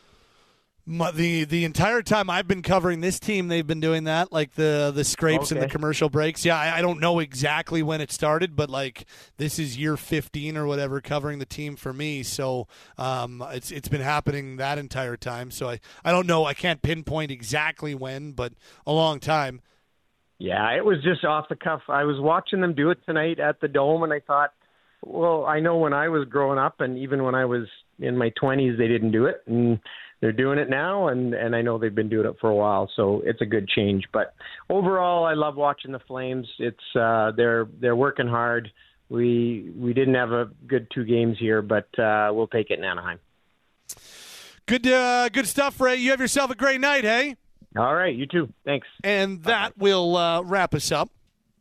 my, the the entire time I've been covering this team, they've been doing that, like the the scrapes Okay. and the commercial breaks. Yeah, I, I don't know exactly when it started, but like this is year fifteen or whatever covering the team for me. So um, it's it's been happening that entire time. So I, I don't know. I can't pinpoint exactly when, but a long time. Yeah, it was just off the cuff. I was watching them do it tonight at the Dome, and I thought, well, I know when I was growing up and even when I was in my twenties, they didn't do it. And they're doing it now, and, and I know they've been doing it for a while, so it's a good change. But overall, I love watching the Flames. It's uh, they're they're working hard. We we didn't have a good two games here, but uh, we'll take it in Anaheim. Good, uh, good stuff, Ray. You have yourself a great night, hey? All right, you too. Thanks. And that will uh, wrap us up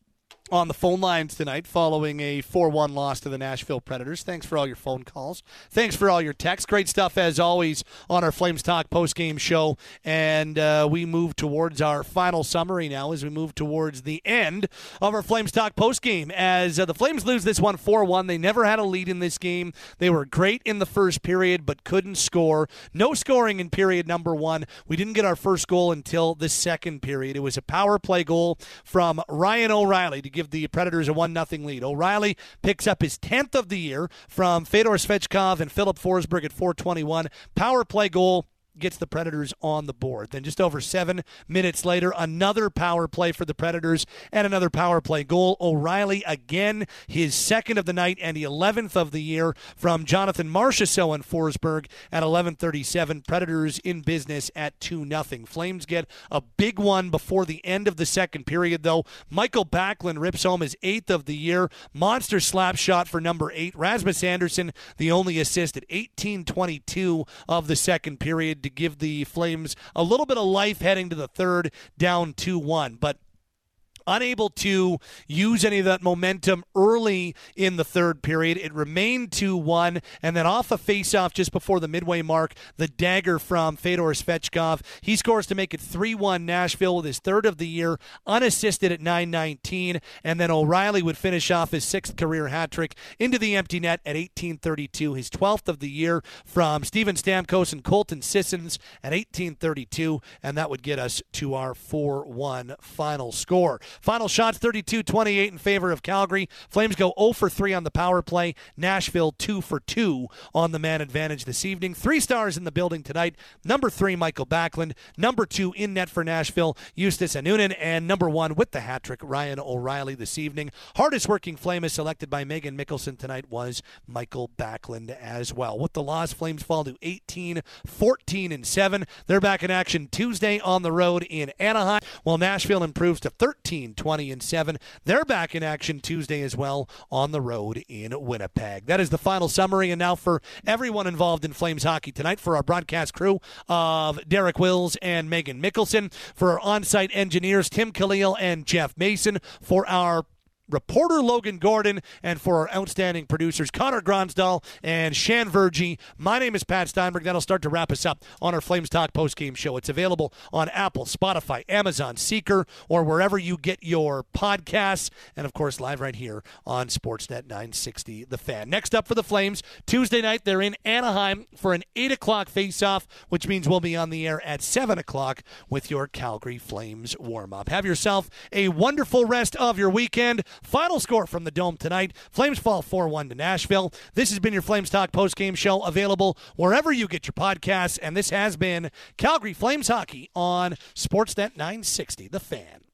on the phone lines tonight following a four one loss to the Nashville Predators. Thanks for all your phone calls. Thanks for all your texts. Great stuff, as always, on our Flames Talk post-game show. And uh, we move towards our final summary now as we move towards the end of our Flames Talk post-game. As uh, the Flames lose this one four one, they never had a lead in this game. They were great in the first period but couldn't score. No scoring in period number one. We didn't get our first goal until the second period. It was a power play goal from Ryan O'Reilly to give the Predators a one nothing lead. O'Reilly picks up his tenth of the year from Fedor Svechkov and Philip Forsberg at four twenty-one. Power play goal gets the Predators on the board. Then just over seven minutes later, another power play for the Predators and another power play goal. O'Reilly again, his second of the night and the eleventh of the year from Jonathan Marchessault and Forsberg at eleven thirty-seven. Predators in business at two nothing. Flames get a big one before the end of the second period, though. Michael Backlund rips home his eighth of the year. Monster slap shot for number eight. Rasmus Andersson, the only assist at eighteen twenty-two of the second period to give the Flames a little bit of life heading to the third, down two one. But unable to use any of that momentum early in the third period. It remained two one, and then off a face-off just before the midway mark, the dagger from Fedor Svechkov. He scores to make it three one Nashville with his third of the year, unassisted at nine nineteen, and then O'Reilly would finish off his sixth career hat-trick into the empty net at eighteen thirty-two, his twelfth of the year from Steven Stamkos and Colton Sissons at eighteen thirty-two, and that would get us to our four one final score. Final shots, thirty-two twenty-eight in favor of Calgary. Flames go zero for three on the power play. Nashville two for two on the man advantage this evening. Three stars in the building tonight. Number three, Michael Backlund. Number two, in net for Nashville, Justus Annunen. And number one, with the hat trick, Ryan O'Reilly this evening. Hardest working Flame is selected by Megan Mickelson tonight was Michael Backlund as well. With the loss, Flames fall to eighteen fourteen and seven. They're back in action Tuesday on the road in Anaheim, while Nashville improves to thirteen twenty and seven. They're back in action Tuesday as well on the road in Winnipeg. That is the final summary, and now for everyone involved in Flames hockey tonight, for our broadcast crew of Derek Wills and Megan Mickelson, for our on-site engineers Tim Khalil and Jeff Mason, for our reporter Logan Gordon, and for our outstanding producers Connor Gronsdahl and Shan Vergy. My name is Pat Steinberg. That'll start to wrap us up on our Flames Talk postgame show. It's available on Apple, Spotify, Amazon, Seeker, or wherever you get your podcasts, and of course live right here on Sportsnet nine sixty The Fan. Next up for the Flames, Tuesday night they're in Anaheim for an eight o'clock face-off, which means we'll be on the air at seven o'clock with your Calgary Flames warm-up. Have yourself a wonderful rest of your weekend. Final score from the Dome tonight, Flames fall four one to Nashville. This has been your Flames Talk postgame show, available wherever you get your podcasts, and this has been Calgary Flames Hockey on Sportsnet nine sixty The Fan.